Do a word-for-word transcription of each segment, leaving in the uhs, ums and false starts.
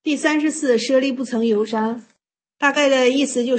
第三十四，舍利不曾游山。大概的意思就是，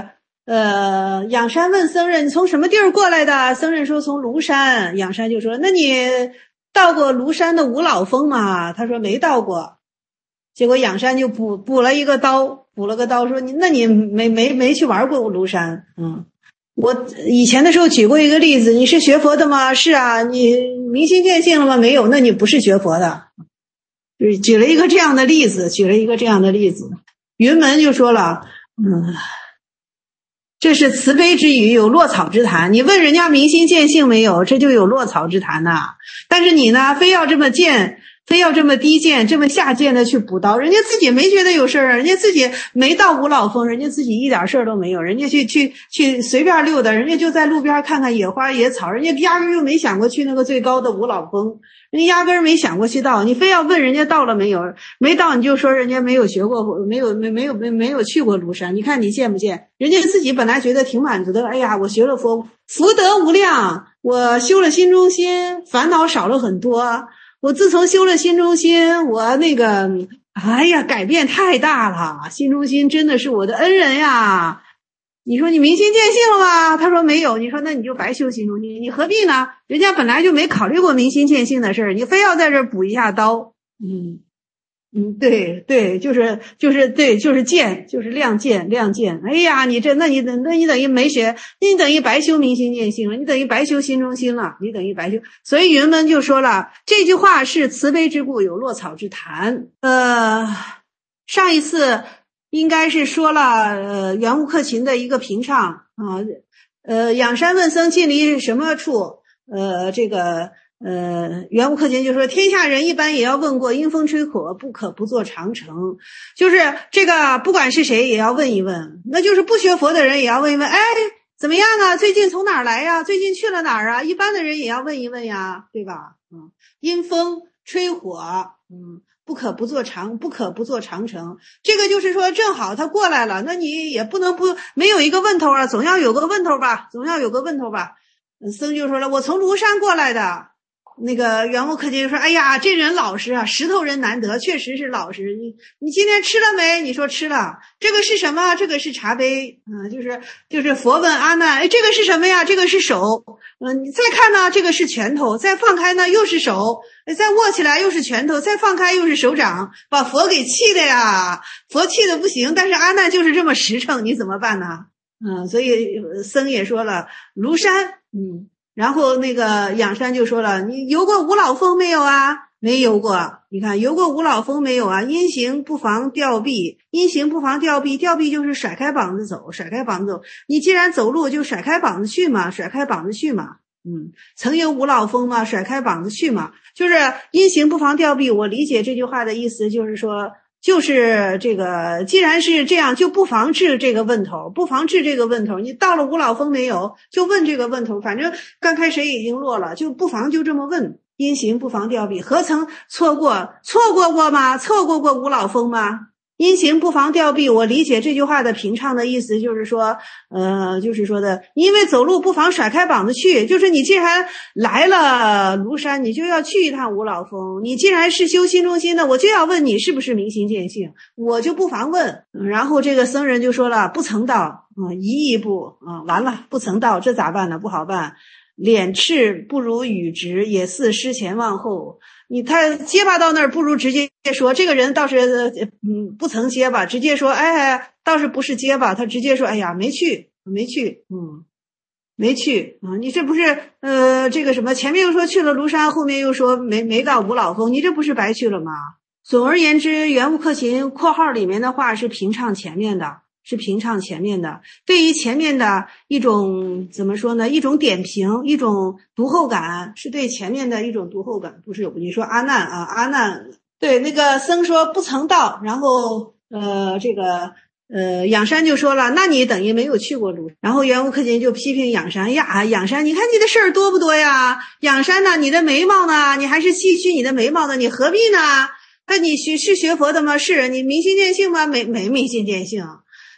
呃，仰山问僧人：“你从什么地儿过来的？”僧人说：“从庐山。”仰山就说：“那你到过庐山的五老峰吗？”他说：“没到过。”结果仰山就补补了一个刀，补了个刀说：“你那你没没没去玩过庐山？”嗯，我以前的时候举过一个例子：“你是学佛的吗？”“是啊。”“你明心见性了吗？”“没有。”“那你不是学佛的。”就是举了一个这样的例子，举了一个这样的例子。云门就说了，嗯，这是慈悲之语，有落草之谈。你问人家明心见性没有，这就有落草之谈呐。但是你呢，非要这么贱，非要这么低贱，这么下贱的去补刀，人家自己没觉得有事儿啊，人家自己没到五老峰，人家自己一点事儿都没有，人家去去去随便溜达，人家就在路边看看野花野草，人家压根儿就没想过去那个最高的五老峰。人家压根儿没想过去到，你非要问人家到了没有，没到你就说人家没有学过，没有没没有没没有去过庐山。你看你见不见？人家自己本来觉得挺满足的，哎呀，我学了佛，福德无量，我修了心中心，烦恼少了很多。我自从修了心中心，我那个，哎呀，改变太大了，心中心真的是我的恩人呀。你说你明心见性了吗？他说没有。你说那你就白修心中心，你何必呢？人家本来就没考虑过明心见性的事儿，你非要在这儿补一下刀。嗯嗯，对对，就是就是对，就是见，就是亮见亮见。哎呀，你这那你那你等于没学，你等于白修明心见性了，你等于白修心中心了，你等于白修。所以云门就说了，这句话是慈悲之故，有落草之谈。呃，上一次应该是说了呃圆悟克勤的一个评唱啊，呃仰山问僧近离什么处？呃这个呃圆悟克勤就说天下人一般也要问过，阴风吹火不可不作长城。就是这个不管是谁也要问一问，那就是不学佛的人也要问一问，哎怎么样啊？最近从哪儿来呀？最近去了哪儿啊？一般的人也要问一问呀，对吧？嗯，阴风吹火，嗯。不可不做长，不可不做长城。这个就是说，正好他过来了，那你也不能不没有一个问头啊，总要有个问头吧，总要有个问头吧。僧就说了，我从庐山过来的。那个圆悟克勤就说，哎呀，这人老实啊，石头人难得，确实是老实。你你今天吃了没？你说吃了。这个是什么？这个是茶杯。嗯，就是就是佛问阿难，哎，这个是什么呀？这个是手。嗯，你再看呢，这个是拳头，再放开呢又是手，再握起来又是拳头，再放开又是手掌，把佛给气的呀，佛气的不行。但是阿难就是这么实诚，你怎么办呢？嗯，所以僧也说了，庐山，嗯，然后那个仰山就说了，你游过五老峰没有啊？没游过。你看游过五老峰没有啊？因行不妨吊臂，因行不妨吊臂，吊臂就是甩开膀子走，甩开膀子走。你既然走路就甩开膀子去嘛，甩开膀子去嘛。嗯，曾游五老峰嘛，甩开膀子去嘛，就是因行不妨吊臂。我理解这句话的意思就是说，就是这个，既然是这样，就不妨治这个问头，不妨治这个问头。你到了五老峰没有，就问这个问头，反正刚开始已经落了，就不妨就这么问。因行不妨吊臂，何曾错过？错过过吗？错过过五老峰吗？因行不妨吊臂，我理解这句话的评唱的意思就是说，呃，就是说的，因为走路不妨甩开膀子去，就是你既然来了庐山，你就要去一趟五老峰。你既然是修心中心的，我就要问你是不是明心见性，我就不妨问。然后这个僧人就说了，不曾到，嗯，一亿步，嗯，完了，不曾到，这咋办呢？不好办。脸赤不如语直，也似失前忘后。你他结巴到那儿，不如直接说这个人倒是嗯不曾结巴，直接说哎倒是不是结巴，他直接说哎呀没去没去嗯没去啊、嗯！你这不是呃这个什么？前面又说去了庐山，后面又说没没到五老峰，你这不是白去了吗？总而言之，圆悟克勤括号里面的话是评唱前面的。是评唱前面的，对于前面的一种怎么说呢？一种点评，一种读后感，是对前面的一种读后感。不是你说阿难啊，阿难对那个僧说不曾到，然后呃这个呃仰山就说了，那你等于没有去过庐。然后圆悟克勤就批评仰山呀，仰山你看你的事儿多不多呀？仰山呢，你的眉毛呢？你还是细须你的眉毛呢？你何必呢？那你学是学佛的吗？是你明心见性吗？没没明心见性。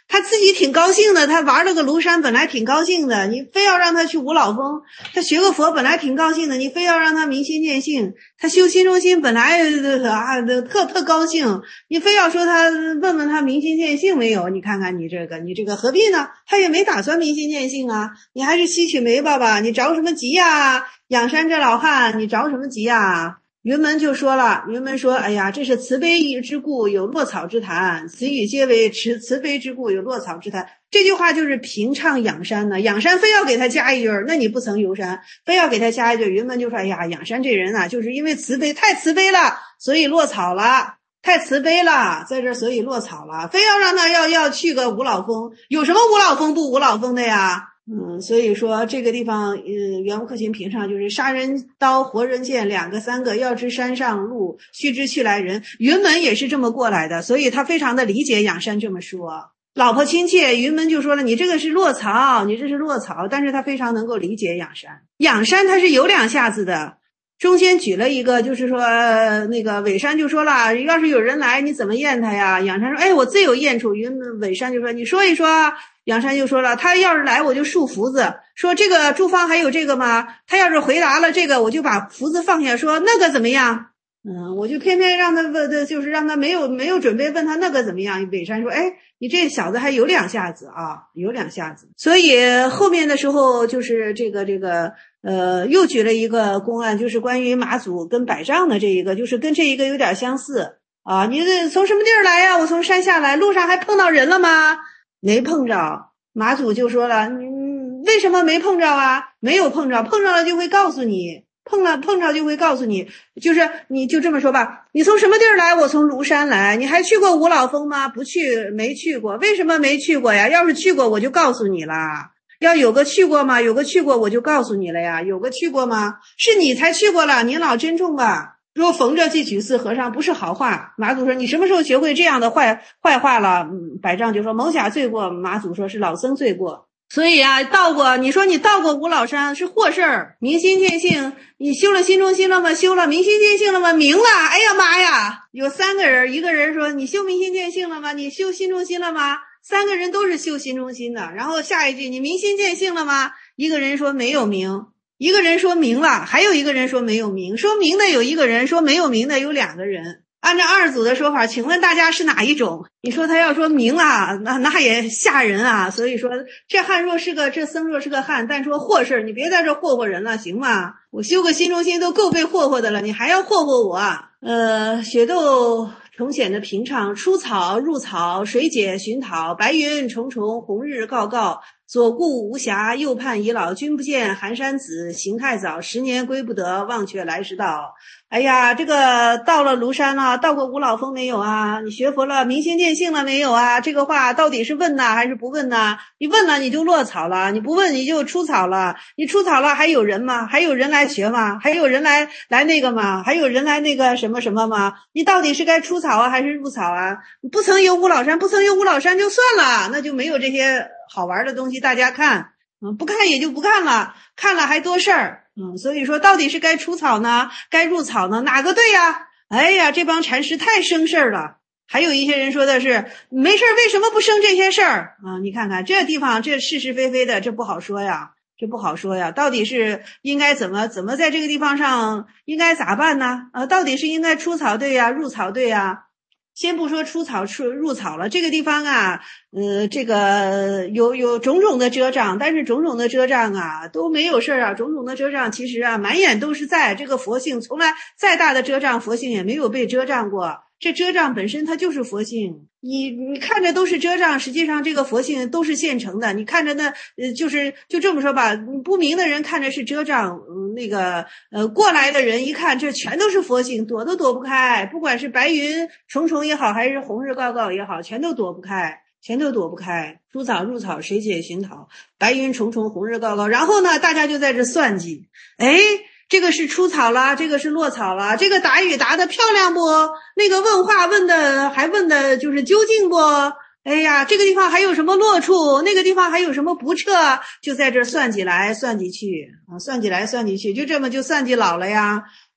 他自己挺高兴的，他玩了个庐山本来挺高兴的，你非要让他去五老峰，他学个佛本来挺高兴的，你非要让他明心见性，他修心中心本来啊特特高兴，你非要说他问问他明心见性没有，你看看你这个你这个何必呢？他也没打算明心见性啊，你还是吸取梅吧吧，你着什么急呀？仰山这老汉你着什么急呀？云门就说了，云门说，哎呀，这是慈悲之故，有落草之谈，此语皆为慈慈悲之故，有落草之谈。这句话就是平唱仰山呢，仰山非要给他加一句，那你不曾游山，非要给他加一句，云门就说，哎呀，仰山这人啊，就是因为慈悲太慈悲了，所以落草了，太慈悲了，在这所以落草了，非要让他要要去个五老峰，有什么五老峰不五老峰的呀？嗯，所以说这个地方，呃，袁无克勤评上就是杀人刀，活人剑，两个三个，要知山上路，须知去来人。云门也是这么过来的，所以他非常的理解仰山这么说。老婆亲切，云门就说了，你这个是落草，你这是落草，但是他非常能够理解仰山。仰山他是有两下子的，中间举了一个，就是说、呃、那个尾山就说了，要是有人来，你怎么验他呀？仰山说，哎，我自有验处。云尾山就说，你说一说啊。仰山就说了，他要是来我就竖福子，说这个诸方还有这个吗？他要是回答了这个，我就把福子放下，说那个怎么样？嗯，我就偏偏让他问的，就是让他没有没有准备问他那个怎么样。尾山说，哎，你这小子还有两下子啊，有两下子。所以后面的时候就是这个这个呃，又举了一个公案，就是关于马祖跟百丈的这一个，就是跟这一个有点相似啊。你这从什么地儿来呀？我从山下来，路上还碰到人了吗？没碰着。马祖就说了，你为什么没碰着啊？没有碰着，碰着了就会告诉你，碰了碰着就会告诉你，就是你就这么说吧，你从什么地儿来？我从庐山来。你还去过五老峰吗？不去，没去过。为什么没去过呀？要是去过我就告诉你了。要有个去过吗？有个去过我就告诉你了呀。有个去过吗？是你才去过了，您老珍重吧。说逢着即取四和尚不是好话。马祖说，你什么时候学会这样的坏坏话了？嗯，百丈就说，某甲罪过。马祖说，是老僧罪过。所以啊，到过，你说你到过五老山是祸事儿。明心见性，你修了心中心了吗？修了。明心见性了吗？明了。哎呀妈呀，有三个人，一个人说你修明心见性了吗？你修心中心了吗？三个人都是修心中心的。然后下一句，你明心见性了吗？一个人说没有明。一个人说明了，还有一个人说没有明。说明的有一个人，说没有明的有两个人。按照二祖的说法，请问大家是哪一种？你说他要说明了，那那也吓人啊。所以说这汉若是个这僧若是个汉，但说祸事，你别在这霍霍人了，行吗？我修个心中心都够被霍霍的了，你还要霍霍我？呃，雪窦重显的平常，出草入草，水解寻讨，白云重重，红日告告。左顾无暇，右盼已老。君不见，寒山子，行太早。十年归不得，忘却来时道。哎呀，这个到了庐山了，到过五老峰没有啊？你学佛了，明心见性了没有啊？这个话到底是问呢还是不问呢？你问了你就落草了，你不问你就出草了。你出草了还有人吗？还有人来学吗？还有人来来那个吗？还有人来那个什么什么吗？你到底是该出草啊还是入草啊？不曾游五老山，不曾游五老山就算了，那就没有这些好玩的东西大家看。嗯，不看也就不看了，看了还多事儿。嗯，所以说到底是该出草呢，该入草呢？哪个对呀？哎呀，这帮禅师太生事儿了。还有一些人说的是没事儿，为什么不生这些事儿啊？你看看这地方，这是是非非的，这不好说呀，这不好说呀。到底是应该怎么怎么在这个地方上应该咋办呢？啊，到底是应该出草对呀，入草对呀？先不说出草出入草了，这个地方啊，呃，这个有有种种的遮障，但是种种的遮障啊都没有事啊，种种的遮障其实啊满眼都是在，这个佛性从来再大的遮障，佛性也没有被遮障过。这遮障本身它就是佛性，你你看着都是遮障，实际上这个佛性都是现成的。你看着呢，呃，就是就这么说吧，不明的人看着是遮障，嗯，那个呃过来的人一看，这全都是佛性，躲都躲不开。不管是白云重重也好，还是红日告告也好，全都躲不开，全都躲不开。出草入草，水解寻讨，白云重重，红日告告。然后呢，大家就在这算计，哎。这个是出草了，这个是落草了，这个答语答得漂亮不？那个问话问的还问的就是究竟不？哎呀，这个地方还有什么落处？那个地方还有什么不彻？就在这算计来算计去啊，算计来算计去，就这么就算计老了呀。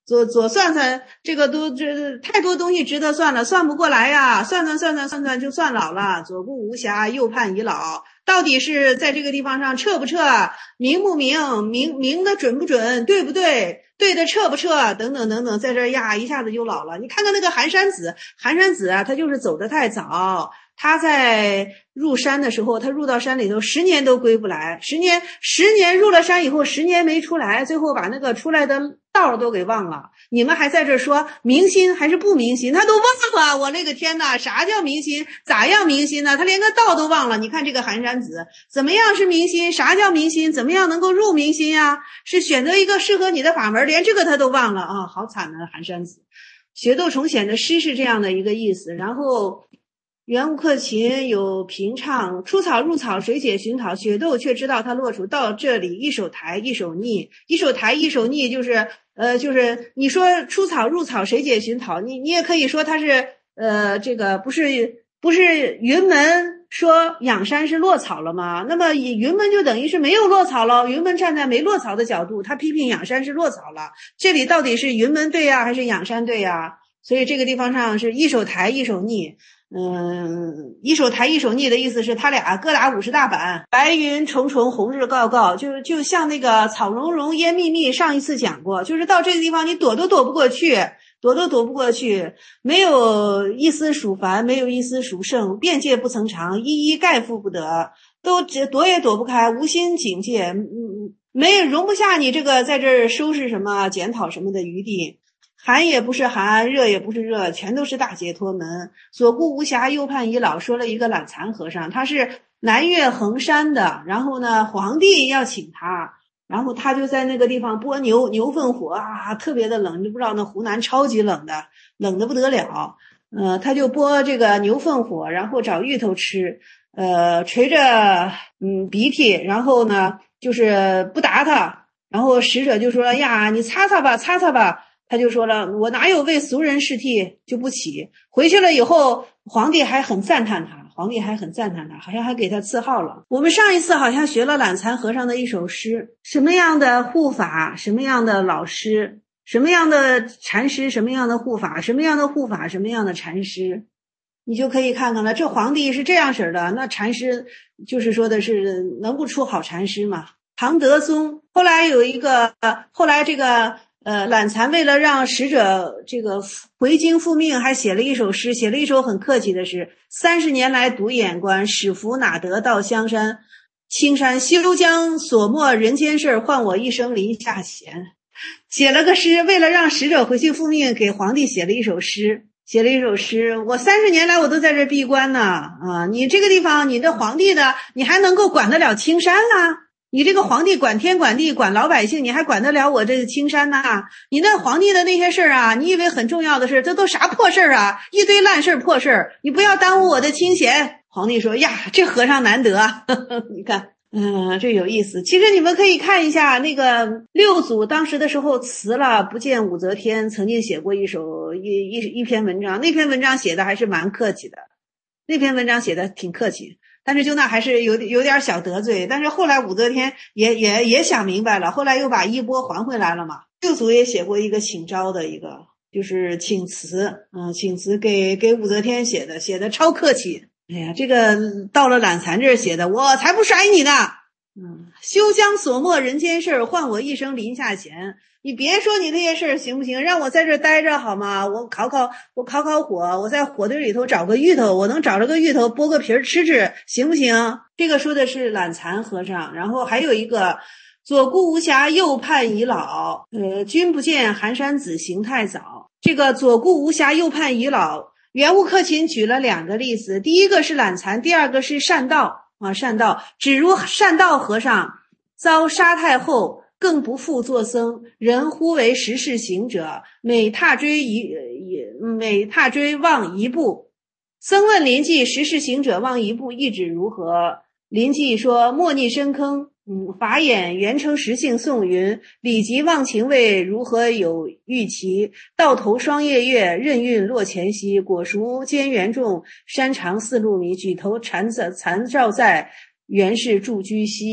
左左算算，这个都这太多东西值得算了，算不过来呀，算算算算算算就算老了。左顾无暇，右盼已老，到底是在这个地方上彻不彻，明不明，明明的准不准，对不对？对的彻不彻，等等等等，在这呀一下子就老了。你看看那个寒山子，寒山子啊，他就是走得太早。他在入山的时候，他入到山里头，十年都归不来，十年十年入了山以后，十年没出来，最后把那个出来的道都给忘了。你们还在这说明心还是不明心，他都忘了。我那个天哪，啥叫明心？咋样明心呢？他连个道都忘了。你看这个寒山子，怎么样是明心？啥叫明心？怎么样能够入明心呀？是选择一个适合你的法门，连这个他都忘了啊，好惨啊，寒山子。雪窦重显的诗是这样的一个意思，然后袁无克勤有平唱，出草入草，谁解寻讨？雪窦却知道他落处到这里，一手抬，一手逆，一手抬，一手逆，就是呃，就是你说出草入草，谁解寻讨？你你也可以说他是呃，这个不是不是云门说仰山是落草了吗？那么云门就等于是没有落草了。云门站在没落草的角度，他批评仰山是落草了。这里到底是云门对呀，还是仰山对呀？所以这个地方上是一手抬，一手逆。嗯，一手抬一手逆的意思是他俩各打五十大板，白云重重，红日高高，就就像那个草茸茸烟密密，上一次讲过，就是到这个地方你躲都躲不过去，躲都躲不过去，没有一丝属凡，没有一丝属圣，边界不曾长，一一概复不得，都躲也躲不开，无心警戒，嗯，没容不下你这个在这儿收拾什么检讨什么的余地。寒也不是寒，热也不是热，全都是大解脱门。左顾无暇，右盼已老，说了一个懒蚕和尚，他是南岳衡山的，然后呢，皇帝要请他，然后他就在那个地方拨牛牛粪火啊，特别的冷，你不知道那湖南超级冷的，冷得不得了。呃，他就拨这个牛粪火，然后找芋头吃，呃，垂着嗯鼻涕，然后呢就是不答他，然后使者就说呀，你擦擦吧，擦擦吧。他就说了，我哪有为俗人试涕，就不起。回去了以后，皇帝还很赞叹他，皇帝还很赞叹他，好像还给他赐号了。我们上一次好像学了懒蚕和尚的一首诗，什么样的护法，什么样的老师，什么样的禅师，什么样的护法，什么样的护法，什么样的禅师，你就可以看看了。这皇帝是这样式的，那禅师就是说的是能不出好禅师吗？唐德宗后来有一个，后来这个。呃，懒蚕为了让使者这个回京复命，还写了一首诗，写了一首很客气的诗：三十年来独眼观，始服哪得到香山青山，休将所没人间事，换我一生林下闲。写了个诗，为了让使者回去复命，给皇帝写了一首诗，写了一首诗。我三十年来我都在这闭关呢，啊，你这个地方，你这皇帝的，你还能够管得了青山啦？你这个皇帝管天管地管老百姓，你还管得了我这个青山呐？你那皇帝的那些事儿啊，你以为很重要的事，这都啥破事儿啊？一堆烂事儿破事儿，你不要耽误我的清闲。皇帝说呀，这和尚难得啊，呵呵，你看，嗯，这有意思。其实你们可以看一下那个六祖当时的时候辞了，不见武则天，曾经写过一首一一一篇文章，那篇文章写的还是蛮客气的，那篇文章写的挺客气。但是就那还是有有点小得罪，但是后来武则天也也也想明白了，后来又把衣钵还回来了嘛。六祖也写过一个请诏的一个，就是请辞，嗯，请辞给给武则天写的，写的超客气。哎呀，这个到了懒蚕这儿写的，我才不甩你呢。嗯，休将所没人间事，换我一生林下闲。你别说你那些事儿行不行？让我在这儿待着好吗？我烤烤，我烤烤火，我在火堆里头找个芋头，我能找着个芋头剥个皮儿吃吃，行不行？这个说的是懒蚕和尚，然后还有一个左顾无暇，右盼已老。呃，君不见寒山子行太早。这个左顾无暇，右盼已老，袁无克勤举了两个例子，第一个是懒蚕，第二个是善道啊，善道，只如善道和尚遭杀太后。更不复作僧，人呼为十世行者，每踏追一每踏追望一步。僧问临济，十世行者望一步，意指如何？临济说：莫逆深坑。嗯，法眼原称实性宋云，理即忘情味，如何有预期？到头双夜月，任运落前夕。果熟兼缘重，山长四路米。举头缠残照在，原是住居西。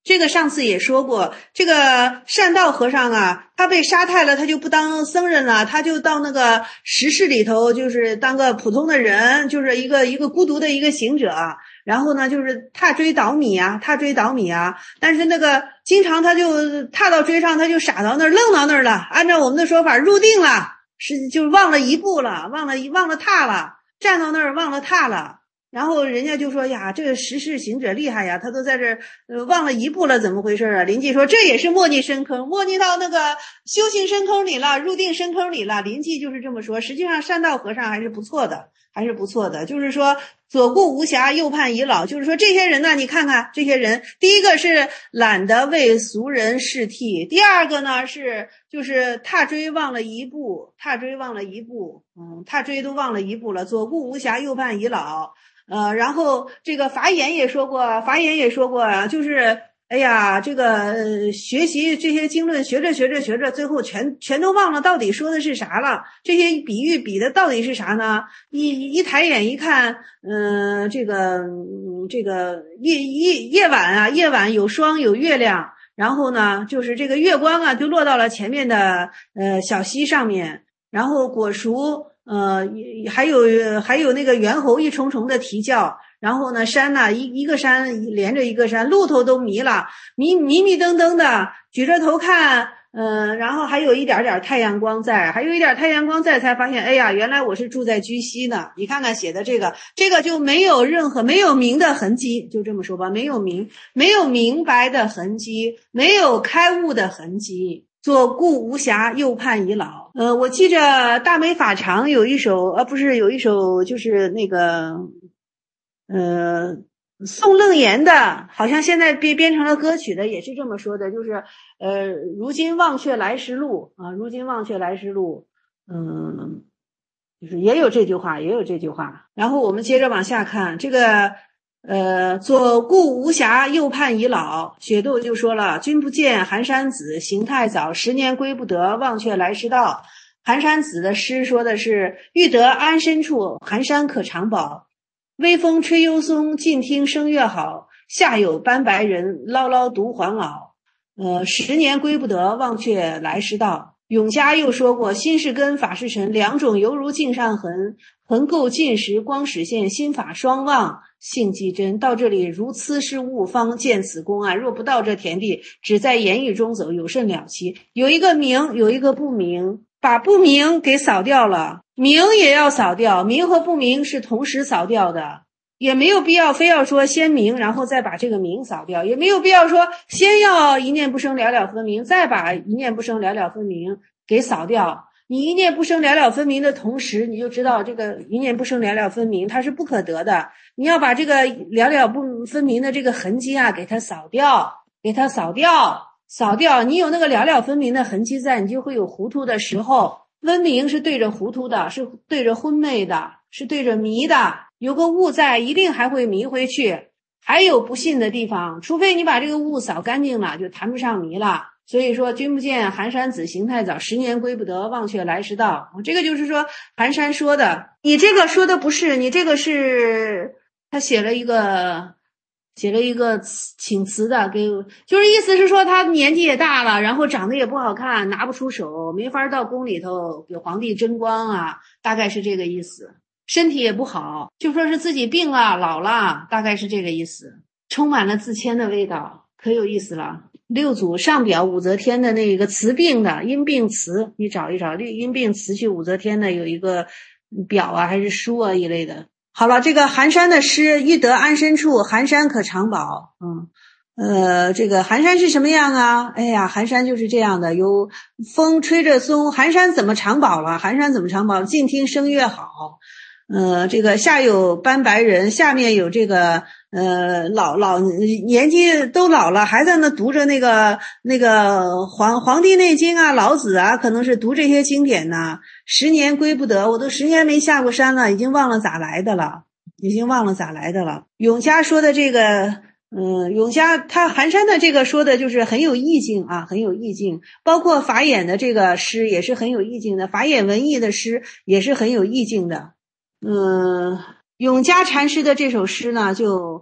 这个上次也说过，这个善道和尚啊，他被杀害了，他就不当僧人了，他就到那个石室里头，就是当个普通的人，就是一个一个孤独的一个行者。然后呢，就是踏追倒米啊，踏追倒米啊。但是那个经常他就踏到追上，他就傻到那儿，愣到那儿了。按照我们的说法，入定了，是就忘了一步了，忘了忘了踏了，站到那儿忘了踏了。然后人家就说呀，这个十世行者厉害呀，他都在这呃忘了一步了，怎么回事啊？临济说这也是默逆深坑，默逆到那个修行深坑里了，入定深坑里了。临济就是这么说。实际上善道和尚还是不错的，还是不错的。就是说左顾无暇，右盼已老。就是说这些人呢，你看看这些人，第一个是懒得为俗人试替，第二个呢是就是踏追忘了一步，踏追忘了一步，嗯，踏追都忘了一步了。左顾无暇，右盼已老。呃，然后这个法眼也说过，法眼也说过啊，就是哎呀，这个、呃、学习这些经论，学着学着学着，最后全全都忘了到底说的是啥了。这些比喻比的到底是啥呢？一一抬眼一看，嗯、呃，这个嗯这个夜夜夜晚啊，夜晚有霜有月亮，然后呢，就是这个月光啊，就落到了前面的呃小溪上面，然后果熟。呃，还有还有那个猿猴一重重的啼叫，然后呢，山呢一一个山连着一个山，路头都迷了，迷迷迷瞪瞪的，举着头看，嗯、呃，然后还有一点点太阳光在，还有一点太阳光在，才发现，哎呀，原来我是住在居西呢。你看看写的这个，这个就没有任何没有明的痕迹，就这么说吧，没有明，没有明白的痕迹，没有开悟的痕迹。左顾无暇，右盼已老。呃，我记着大美法常有一首，呃，不是有一首，就是那个，呃，宋楞严的，好像现在编编成了歌曲的，也是这么说的，就是，呃，如今忘却来时路啊，如今忘却来时路，嗯，就是也有这句话，也有这句话。然后我们接着往下看这个。呃，左顾无暇，右盼已老。雪窦就说了：“君不见，寒山子行太早，十年归不得，忘却来时道。”寒山子的诗说的是：“欲得安身处，寒山可长保。微风吹幽松，近听声乐好。下有斑白人，唠唠独黄袄。呃，十年归不得，忘却来时道。”永嘉又说过：“心是根，法是尘，两种犹如镜上痕。痕垢尽时光始现，心法双忘。”性即真。到这里，如此是悟，方见此公案。若不到这田地，只在言语中走，有甚了期？有一个明，有一个不明，把不明给扫掉了，明也要扫掉，明和不明是同时扫掉的，也没有必要非要说先明，然后再把这个明扫掉，也没有必要说先要一念不生了了分明，再把一念不生了了分明给扫掉。你一念不生了了分明的同时，你就知道这个一念不生了了分明它是不可得的。你要把这个了了不分明的这个痕迹啊，给它扫掉，给它扫掉，扫掉。你有那个了了分明的痕迹在，你就会有糊涂的时候。分明是对着糊涂的，是对着昏昧的，是对着迷的。有个悟在，一定还会迷回去。还有不信的地方，除非你把这个悟扫干净了，就谈不上迷了。所以说，君不见，寒山子行太早，十年归不得，忘却来时道。这个就是说寒山说的，你这个说的不是，你这个是他写了一个写了一个请辞的，给就是意思是说他年纪也大了，然后长得也不好看，拿不出手，没法到宫里头给皇帝争光啊，大概是这个意思。身体也不好，就说是自己病了，老了，大概是这个意思。充满了自谦的味道，可有意思了。六祖上表武则天的那个词病的因病词，你找一找因病词去武则天的有一个表啊还是书啊一类的。好了，这个寒山的诗，欲得安身处，寒山可长保。嗯，呃，这个寒山是什么样啊？哎呀，寒山就是这样的，有风吹着松，寒山怎么长保了？寒山怎么长保？静听声乐好。呃，这个下有斑白人，下面有这个呃老老年纪都老了，还在那读着那个那个黄黄帝内经啊，老子啊，可能是读这些经典呢。十年归不得，我都十年没下过山了，已经忘了咋来的了，已经忘了咋来的了。永嘉说的这个。嗯，永嘉他寒山的这个说的就是很有意境啊，很有意境。包括法眼的这个诗也是很有意境的，法眼文艺的诗也是很有意境的。嗯，永嘉禅师的这首诗呢，就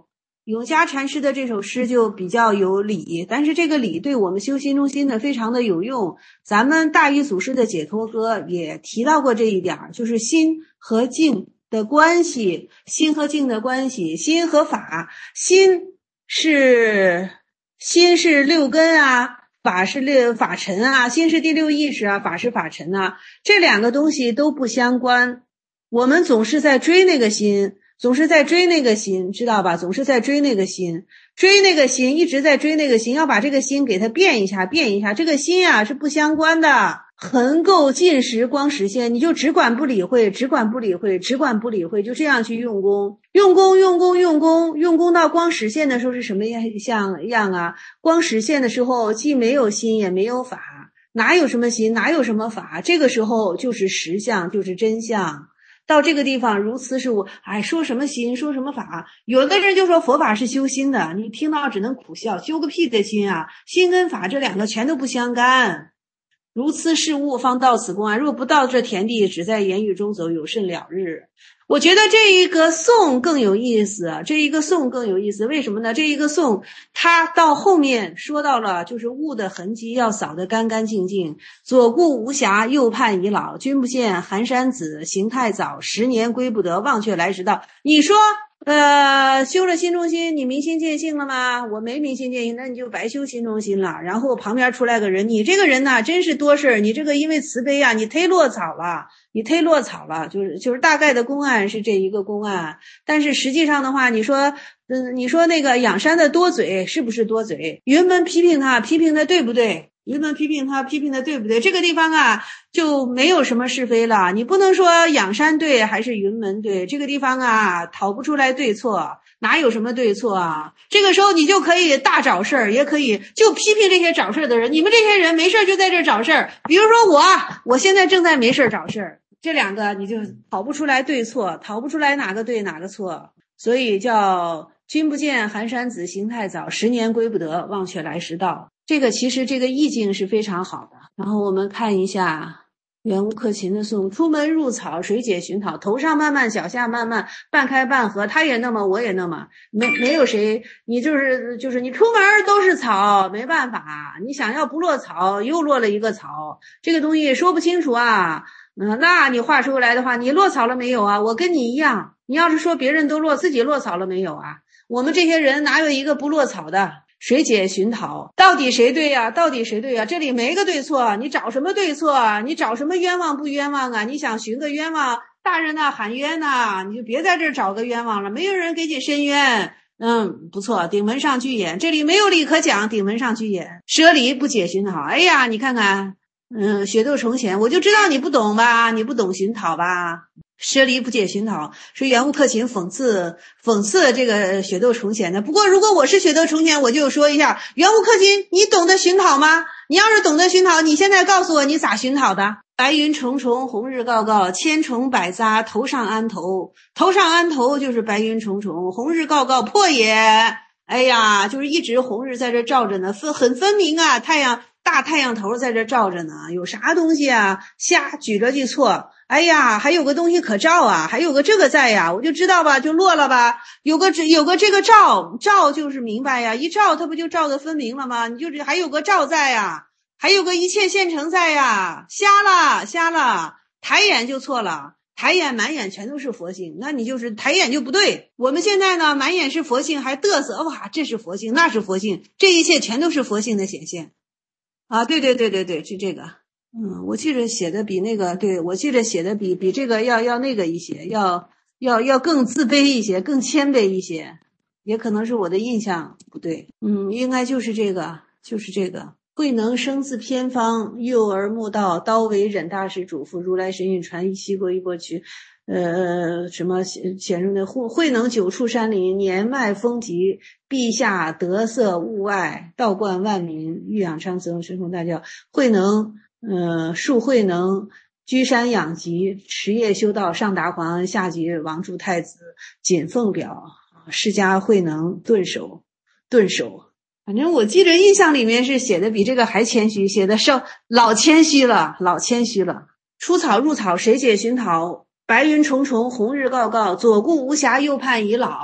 永嘉禅师的这首诗就比较有理，但是这个理对我们修心中心呢非常的有用。咱们大禹祖师的解脱歌也提到过这一点，就是心和境的关系，心和境的关系，心和法，心是心是六根啊，法是六法尘啊，心是第六意识啊，法是法尘啊，这两个东西都不相关。我们总是在追那个心，总是在追那个心，知道吧？总是在追那个心，追那个心，一直在追那个心，要把这个心给它变一下，变一下。这个心啊是不相关的。横构尽时光实现，你就只管不理会，只管不理会，只管不理会，就这样去用功，用功，用功，用功，用功到光实现的时候是什么样样啊？光实现的时候，既没有心，也没有法，哪有什么心，哪有什么法？这个时候就是实相，就是真相。到这个地方如此是无，哎，说什么心，说什么法？有的人就说佛法是修心的，你听到只能苦笑，修个屁的心啊！心跟法这两个全都不相干。如此是物，方到此公安。若不到这田地，只在言语中走，有甚了日？我觉得这一个颂更有意思，这一个颂更有意思。为什么呢？这一个颂，它到后面说到了，就是物的痕迹要扫得干干净净。左顾无暇，右盼已老。君不见，寒山子，行太早。十年归不得，忘却来时到。你说，呃，修了心中心，你明心见性了吗？我没明心见性，那你就白修心中心了。然后旁边出来个人，你这个人呐，真是多事儿。你这个因为慈悲啊，你忒落草了，你忒落草了。就是就是大概的公案是这一个公案，但是实际上的话，你说，嗯，你说那个仰山的多嘴是不是多嘴？云门批评他，批评的对不对？云门批评他，批评的对不对？这个地方啊，就没有什么是非了。你不能说仰山对还是云门对，这个地方啊，讨不出来对错，哪有什么对错啊？这个时候你就可以大找事儿，也可以就批评这些找事儿的人。你们这些人没事就在这找事儿，比如说我，我现在正在没事找事儿，这两个你就讨不出来对错，讨不出来哪个对哪个错，所以叫君不见，寒山子，行太早。十年归不得，忘却来时到。这个其实这个意境是非常好的。然后我们看一下圆悟克勤的颂：出门入草，水解寻讨，头上慢慢，脚下慢慢，半开半合。他也那么，我也那么，没没有谁，你就是就是你出门都是草，没办法，你想要不落草，又落了一个草，这个东西说不清楚啊。嗯，那你话出来的话，你落草了没有啊？我跟你一样，你要是说别人都落，自己落草了没有啊？我们这些人哪有一个不落草的？水解寻讨，到底谁对呀、啊？到底谁对呀、啊？这里没个对错，你找什么对错啊？你找什么冤枉不冤枉啊？你想寻个冤枉，大人呐、啊、喊冤呐、啊，你就别在这儿找个冤枉了，没有人给你伸冤。嗯，不错，顶门上去演，这里没有理可讲，顶门上去演，舍离不解寻讨。哎呀，你看看，嗯，雪窦重显，我就知道你不懂吧？你不懂寻讨吧？舍离不解寻讨，是圆悟克勤讽刺讽刺这个雪窦重显的。不过如果我是雪窦重显，我就说一下，圆悟克勤，你懂得寻讨吗？你要是懂得寻讨，你现在告诉我你咋寻讨的？白云重重，红日高高，千重百匝，头上安头。头上安头就是白云重重，红日高高，破也。哎呀，就是一直红日在这照着呢，分很分明啊，太阳大太阳头在这照着呢，有啥东西啊？瞎举着就错。哎呀，还有个东西可照啊，还有个这个在呀，我就知道吧，就落了吧。有个有个这个照，照就是明白呀，一照它不就照得分明了吗？你就是还有个照在呀，还有个一切现成在呀，瞎了瞎了，抬眼就错了，抬眼满眼全都是佛性，那你就是抬眼就不对。我们现在呢，满眼是佛性，还嘚瑟，哇，这是佛性，那是佛性，这一切全都是佛性的显现啊！对对对对对，是这个。嗯，我记着写的比那个，对，我记着写的比比这个要要那个一些，要要要更自卑一些，更谦卑一些，也可能是我的印象不对。嗯，应该就是这个，就是这个。慧能生自偏方，幼而慕道，刀为忍大师嘱咐，如来神韵传西国一波去。呃，什么显入的慧慧能久处山林，年迈风疾，陛下得色物爱，道观万民，欲仰昌泽神通大教。慧能。呃，树慧能居山养疾，持夜修道，上达皇，下及王柱太子，谨奉表，释迦慧能顿首，顿首。反正我记得印象里面是写的比这个还谦虚，写的稍老谦虚了，老谦虚了。出草入草，谁解寻讨？白云重重，红日高高，左顾无暇，右盼已老。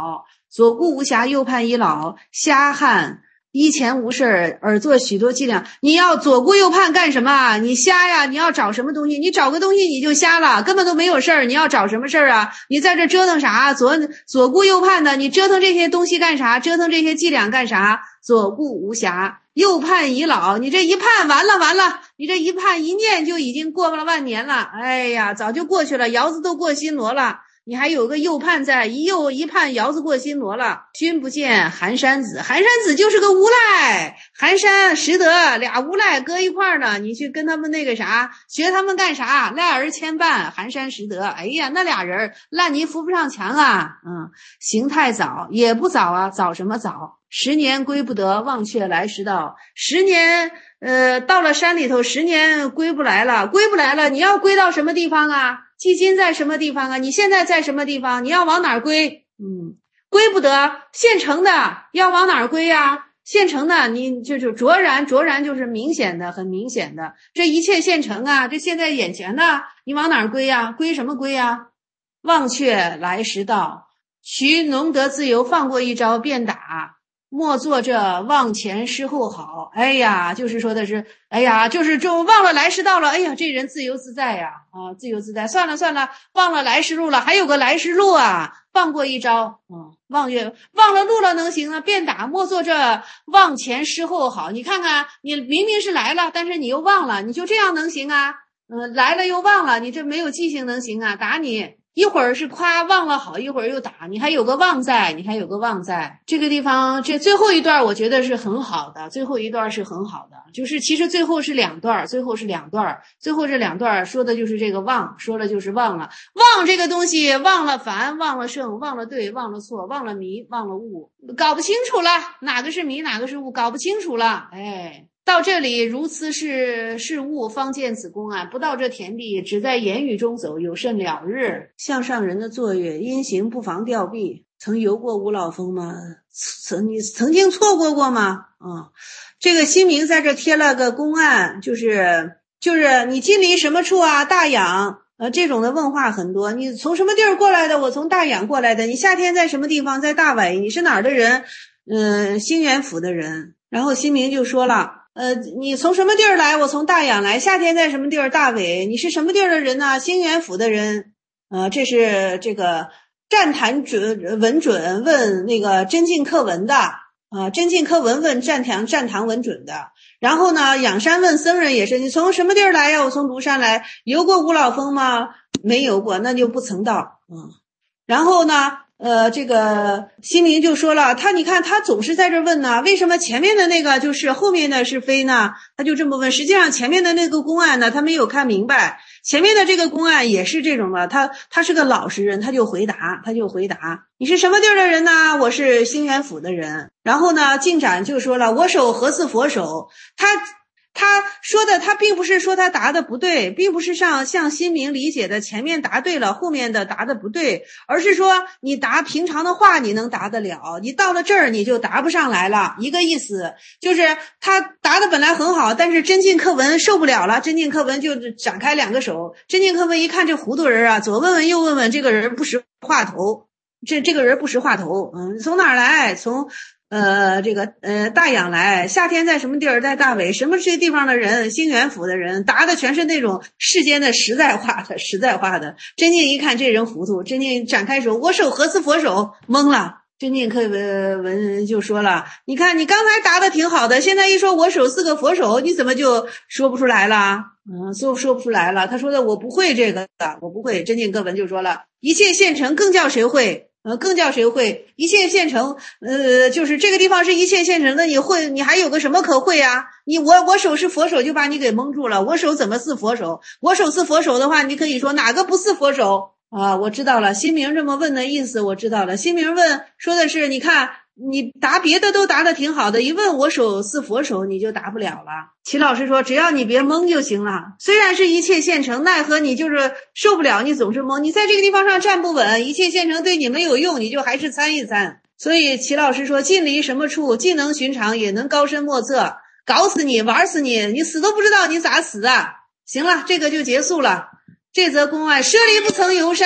左顾无暇，右盼已老，瞎汉衣前无事而做许多伎俩。你要左顾右盼干什么？你瞎呀！你要找什么东西？你找个东西你就瞎了，根本都没有事儿。你要找什么事儿啊？你在这折腾啥？左左顾右盼的，你折腾这些东西干啥？折腾这些伎俩干啥？左顾无暇，右盼已老。你这一盼完了完了，你这一盼一念就已经过了万年了。哎呀，早就过去了，窑子都过新罗了。你还有个右盼在，一右一盼，窑子过新罗了。君不见寒山子，寒山子就是个无赖，寒山拾得俩无赖搁一块儿呢，你去跟他们那个啥，学他们干啥？赖而牵绊，寒山拾得。哎呀，那俩人烂泥扶不上墙啊。嗯，行太早也不早啊，早什么早？十年归不得，忘却来时到。十年呃，到了山里头，十年归不来了，归不来了，你要归到什么地方啊？基金在什么地方啊？你现在在什么地方？你要往哪儿归？嗯，归不得。现成的要往哪儿归呀？现成的你就就卓然，卓然就是明显的，很明显的，这一切现成啊，这现在眼前的，你往哪儿归呀？归什么归呀？忘却来时到，徐农得自由，放过一招便打。莫做这忘前失后好。哎呀，就是说的是，哎呀，就是就忘了来时到了。哎呀，这人自由自在呀，啊，自由自在。算了算了，忘了来时路了，还有个来时路啊，放过一招。嗯，忘月忘了路了能行啊？便打。莫做这忘前失后好。你看看，你明明是来了，但是你又忘了，你就这样能行啊？嗯，来了又忘了，你这没有记性能行啊？打你。一会儿是夸忘了好，一会儿又打，你还有个忘在，你还有个忘在。这个地方这最后一段我觉得是很好的，最后一段是很好的，就是其实最后是两段，最后是两段，最后这两段说的就是这个忘，说的就是忘了。忘这个东西，忘了凡，忘了圣，忘了对，忘了错，忘了迷，忘了悟，搞不清楚了，哪个是迷，哪个是悟，搞不清楚了。哎，到这里如此是是悟，方见此公案。不到这田地，只在言语中走，有甚了日。向上人的作业，因行不妨吊臂。曾游过五老峰吗？曾你曾经错过过吗？啊、嗯，这个新明在这贴了个公案，就是就是你近离什么处啊？大养。呃，这种的问话很多。你从什么地儿过来的？我从大养过来的。你夏天在什么地方？在大尾。你是哪儿的人？嗯、呃，兴元府的人。然后新明就说了。呃，你从什么地儿来？我从大养来。夏天在什么地儿？大尾。你是什么地儿的人呢？兴元府的人。呃，这是这个战谈准文准问那个真进课文的啊、呃，真进课文问战堂战堂文准的。然后呢，仰山问僧人也是，你从什么地儿来呀？我从庐山来。游过五老峰吗？没游过，那就不曾到。嗯，然后呢？呃，这个新明就说了，他你看他总是在这问呢，为什么前面的那个就是后面的是非呢？他就这么问。实际上前面的那个公案呢，他没有看明白，前面的这个公案也是这种的，他他是个老实人，他就回答，他就回答，你是什么地儿的人呢？我是兴元府的人。然后呢，进展就说了，我手何似佛手？他。他说的他并不是说他答的不对，并不是像像新明理解的前面答对了后面的答的不对，而是说你答平常的话你能答得了，你到了这儿你就答不上来了。一个意思就是他答的本来很好，但是真进课文受不了了，真进课文就展开两个手，真进课文一看这糊涂人啊，左问问右问问，这个人不识话头，这这个人不识话头。嗯，从哪儿来？从呃，这个呃，大养来。夏天在什么地儿？在大尾。什么这地方的人？兴元府的人。答的全是那种世间的实在话的，实在话的。真进一看这人糊涂，真进展开手，我手何似佛手？懵了。真进课文文就说了，你看你刚才答的挺好的，现在一说我手似个佛手，你怎么就说不出来了？嗯，说说不出来了。他说的我不会这个的，我不会。真进课文就说了，一切现成，更叫谁会？呃，更叫谁会？一切现成，呃，就是这个地方是一切现成的，你会，你还有个什么可会啊？你我我手是佛手，就把你给蒙住了。我手怎么似佛手？我手似佛手的话，你可以说哪个不似佛手啊？我知道了，新明这么问的意思我知道了。新明问说的是，你看你答别的都答的挺好的，一问我手似佛手，你就答不了了。齐老师说，只要你别懵就行了。虽然是一切现成，奈何你就是受不了，你总是懵，你在这个地方上站不稳，一切现成对你没有用，你就还是参一参。所以齐老师说，近离什么处，既能寻常，也能高深莫测，搞死你，玩死你，你死都不知道你咋死的。行了，这个就结束了。这则公案，舍离不曾游山，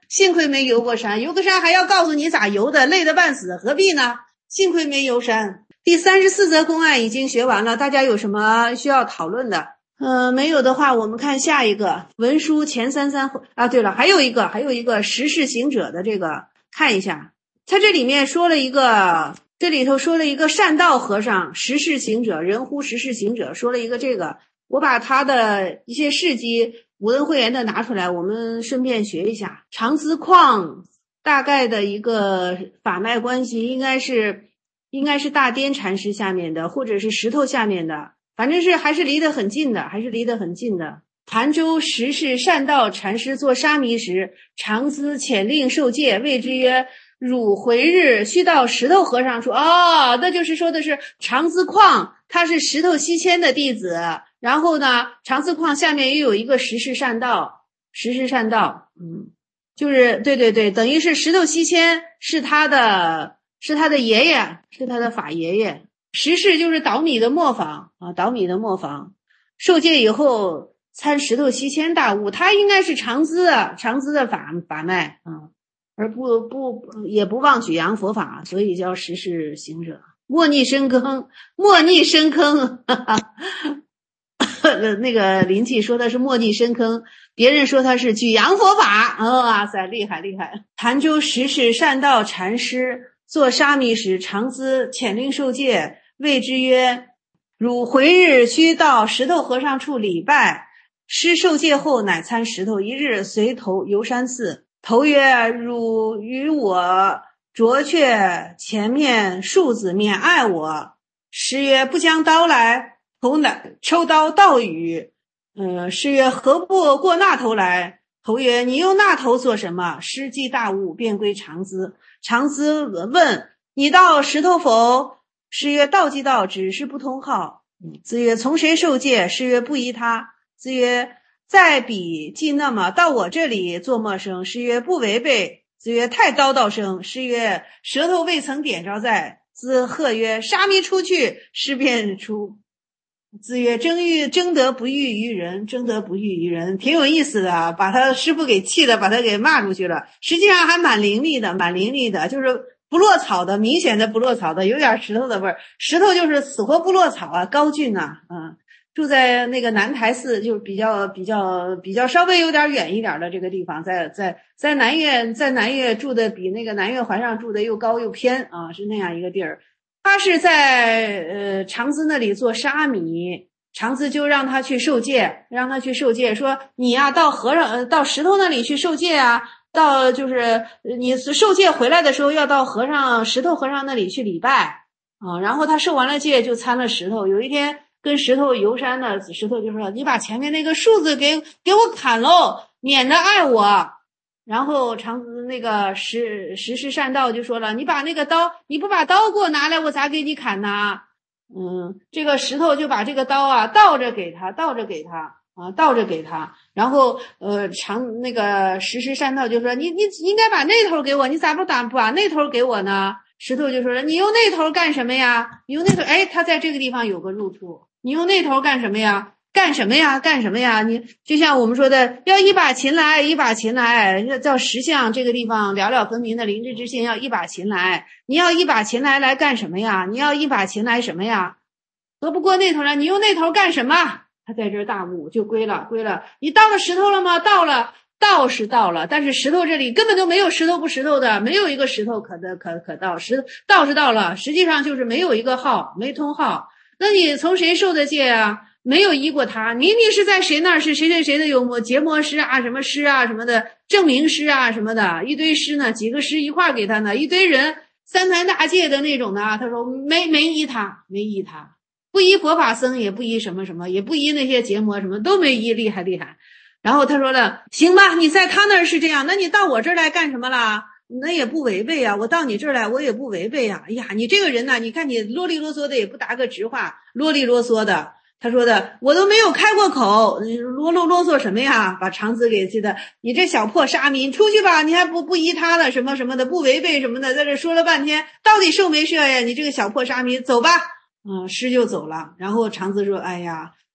幸亏没游过山，游个山还要告诉你咋游的，累得半死，何必呢？幸亏没游山。第三十四则公案已经学完了，大家有什么需要讨论的？呃，没有的话，我们看下一个文书前三三啊。对了，还有一个，还有一个实事行者的这个，看一下，他这里面说了一个，这里头说了一个善道和尚，实事行者，人乎实事行者，说了一个这个，我把他的一些事迹，武登会员的拿出来，我们顺便学一下。长资矿大概的一个法脉关系，应该是应该是大颠禅师下面的，或者是石头下面的。反正是还是离得很近的，还是离得很近的。潭州时世善道禅师做沙弥时，长资遣令受戒，谓之曰：汝回日须到石头和尚处。哦，那就是说的是长资矿，他是石头西迁的弟子。然后呢，长资矿下面又有一个时世善道，时世善道，嗯，就是对对对，等于是石头西迁是他的，是他的爷爷，是他的法爷爷。石世就是捣米的磨坊啊，捣米的磨坊。受戒以后参石头西迁大悟，他应该是长资啊，长资的法法脉啊，而不不也不忘举扬佛法，所以叫实事行者。莫逆深坑，莫逆深坑，哈哈。那个林记说的是莫逆深坑，别人说他是举扬佛法。哦，哇塞，厉害厉害！潭州时世善道禅师做沙弥时，长资遣令受戒，谓之曰：汝回日须到石头和尚处礼拜。师受戒后，乃参石头一日，随头游山寺。头曰：汝与我着却前面数子，免爱我。师曰：不将刀来。头乃抽刀道语。呃，师曰：何不过那头来？头曰：你用那头做什么？师既大悟，便归长资。长资问：你到石头否？师曰：道即道，只是不通号。资曰：从谁受戒？师曰：不依他。资曰：在彼既那么，到我这里做陌生。师曰：不违背。资曰：太叨叨声。师曰：舌头未曾点着在。资喝曰：沙弥出去。师便出。资曰：争欲争得不欲于人，争得不欲于人，挺有意思的，把他师父给气的，把他给骂出去了。实际上还蛮伶俐的，蛮伶俐的，就是不落草的，明显的不落草的，有点石头的味儿。石头就是死活不落草啊，高峻呐，嗯，住在那个南台寺，就比较比较比较稍微有点远一点的这个地方，在在在南岳，在南岳住的比那个南岳环上住的又高又偏啊，是那样一个地儿。他是在呃长资那里做沙弥，长资就让他去受戒，让他去受戒，说你呀、啊、到和尚呃到石头那里去受戒啊，到就是你受戒回来的时候要到和尚石头和尚那里去礼拜啊。然后他受完了戒就参了石头。有一天跟石头游山呢，石头就说：你把前面那个树子给给我砍喽，免得碍我。然后长资那个石石世善道就说了：你把那个刀，你不把刀给我拿来，我咋给你砍呢？嗯，这个石头就把这个刀啊倒着给他，倒着给他啊，倒着给他。然后呃长那个石世善道就说：你你应该把那头给我，你咋不打不把那头给我呢？石头就说了：你用那头干什么呀？你用那头，哎，他在这个地方有个入处，你用那头干什么呀？干什么呀？干什么呀？你就像我们说的，要一把琴来，一把琴来，要叫实相这个地方了了分明的灵智之性，要一把琴来。你要一把琴来来干什么呀？你要一把琴来什么呀？合不过那头来，你用那头干什么？他在这儿大悟就归了，归了。你到了石头了吗？到了，到是到了，但是石头这里根本就没有石头不石头的，没有一个石头可的可可到，石到是到了，实际上就是没有一个号，没通号。那你从谁受的戒啊？没有依过他，明明是在谁那儿是谁谁谁的有结魔师啊，什么师啊什么的，证明师啊什么的，一堆师呢，几个师一块给他呢，一堆人三坛大戒的那种的，他说没没依他，没依他，不依佛法僧，也不依什么什么，也不依那些结魔什么，都没依，厉害厉害。然后他说了，行吧，你在他那儿是这样，那你到我这儿来干什么啦？那也不违背啊，我到你这儿来我也不违背啊。哎呀，你这个人呢，你看你啰里啰嗦的也不答个直话，啰里啰嗦的。他说的我都没有开过口，你啰啰啰嗦什么呀？把长资给气的，你这小破沙弥，你出去吧，你还不不依他了什么什么的，不违背什么的，在这说了半天，到底受没受呀？你这个小破沙弥，走吧。嗯，师就走了。然后长资说：哎呀，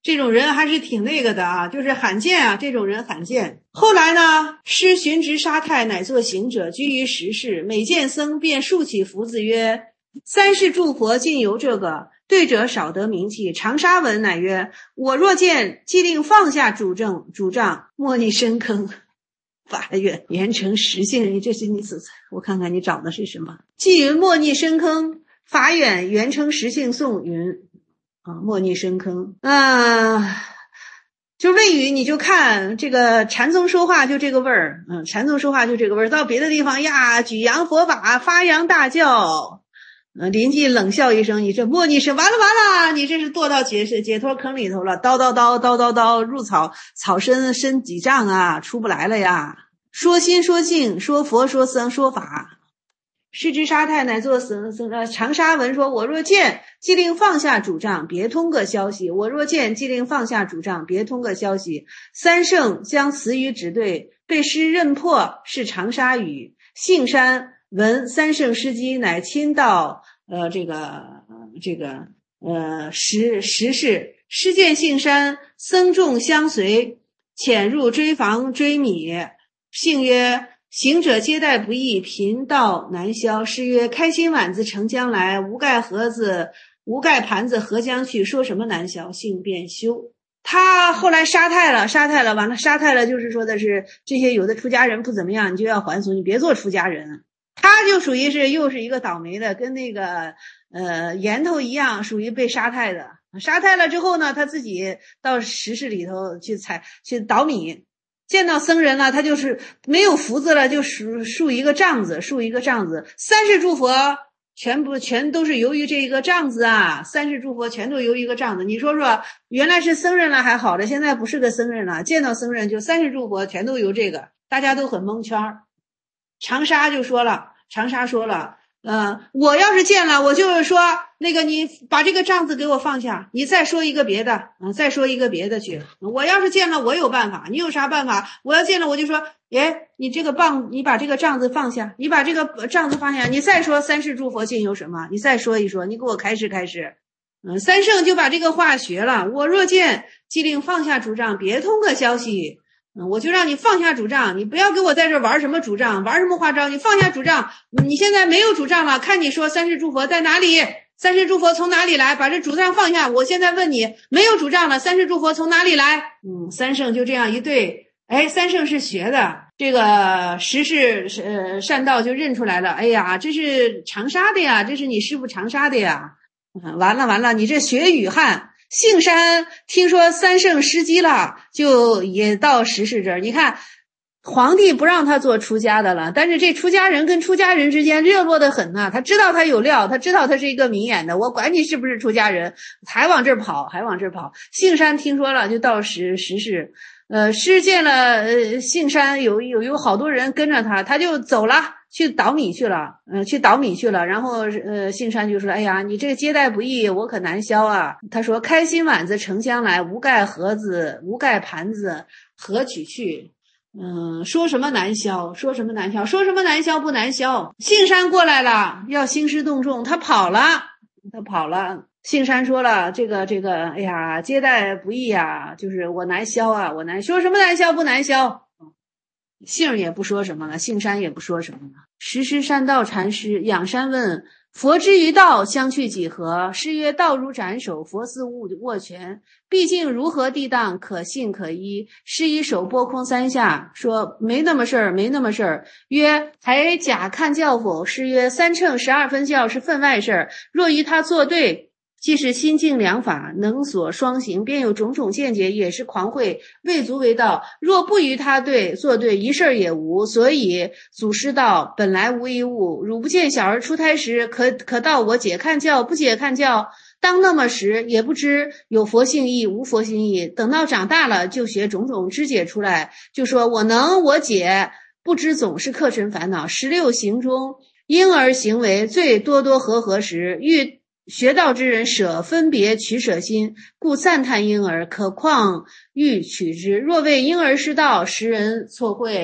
这种人还是挺那个的啊，就是罕见啊，这种人罕见。后来呢，师寻直沙太，乃作行者，居于石室，每见僧便竖起福字曰：三世诸佛尽由这个，对者少得名气。长沙文乃曰：我若见，即令放下主正主杖，莫逆深坑。法远圆成实性，这是你所我看看你找的是什么？既云莫逆深坑，法远圆成实性颂云啊，莫逆深坑啊。就谓语你就看这个禅宗说话就这个味儿，嗯，禅宗说话就这个味儿。到别的地方呀，举扬佛法，发扬大教，嗯，临近冷笑一声，你这莫逆深，完了完了，你这是堕到解解脱坑里头了，叨叨叨叨叨叨，入草草深深几丈啊，出不来了呀。说心说性，说佛说僧说法。师之沙太乃作僧僧呃长沙文说：我若见，即令放下主杖，别通个消息。我若见，即令放下主杖，别通个消息。三圣将词语指对，被师认破，是长沙语。杏山闻三圣诗机，乃亲到呃这个这个呃石石室，师见杏山，僧众相随，潜入追房追米。信曰：行者接待不易，贫道难消。诗曰：开心碗子盛将来，无盖盒子无盖盘子何将去？说什么难消？信便休。他后来杀太了，杀太了，完了杀太了，就是说的是这些有的出家人不怎么样，你就要还俗，你别做出家人。他就属于是又是一个倒霉的，跟那个呃岩头一样，属于被杀太的。杀太了之后呢，他自己到石室里头去采去捣米。见到僧人了，他就是没有福子了，就竖竖一个杖子，竖一个杖子。三世诸佛全部全都是由于这一个杖子啊，三世诸佛全都由于一个杖子。你说说，原来是僧人了还好的，现在不是个僧人了，见到僧人就三世诸佛全都由这个，大家都很蒙圈。长沙就说了，长沙说了。呃，我要是见了，我就是说，那个你把这个杖子给我放下，你再说一个别的，嗯，再说一个别的去。我要是见了，我有办法，你有啥办法？我要见了，我就说，哎，你这个棒，你把这个杖子放下，你把这个杖子放下，你再说三世诸佛尽有什么？你再说一说，你给我开示开示。嗯，三圣就把这个话学了。我若见，即令放下主杖，别通个消息。嗯，我就让你放下主杖，你不要给我在这玩什么主杖，玩什么花招，你放下主杖。你现在没有主杖了，看你说三世诸佛在哪里，三世诸佛从哪里来，把这主杖放下。我现在问你，没有主杖了，三世诸佛从哪里来？嗯，三圣就这样一对，哎，三圣是学的，这个十世呃善道就认出来了，哎呀，这是长沙的呀，这是你师父长沙的呀。嗯，完了完了，你这学语汉。杏山听说三圣失机了，就也到石室这儿。你看，皇帝不让他做出家的了，但是这出家人跟出家人之间热络得很呐、啊。他知道他有料，他知道他是一个明眼的，我管你是不是出家人，还往这儿跑，还往这儿跑。杏山听说了，就到石石室。呃，师见了呃杏山有有有好多人跟着他，他就走了。去捣米去了，嗯、呃，去捣米去了。然后，呃，杏山就说：“哎呀，你这个接待不易，我可难消啊。”他说：“开心碗子盛将来，无盖盒子，无盖盘子，何取去？”嗯，说什么难消？说什么难消？说什么难消不难消？杏山过来了，要兴师动众，他跑了，他跑了。杏山说了：“这个这个，哎呀，接待不易啊，就是我难消啊，我难。说什么难消不难消？”杏也不说什么了，杏山也不说什么了。时时善道禅师仰山问：佛之于道，相去几何？师曰：道如斩首，佛似握握拳。毕竟如何地当，可信可依。师以手拨空三下，说：没那么事儿，没那么事儿。曰：还假看教否？师曰：三乘十二分教是分外事儿，若与他作对，既是心境良法，能所双行，便有种种见解，也是狂慧，未足为道。若不与他对作对，一事也无。所以祖师道：本来无一物。汝不见小儿出胎时，可可道我解看教，不解看教，当那么时，也不知有佛性意，无佛性意。等到长大了，就学种种知解出来，就说我能，我解，不知总是客尘烦恼。十六行中，婴儿行为最多多和合时，欲学道之人舍分别取舍心，故赞叹婴儿，可况欲取之。若为婴儿失道，时人错会。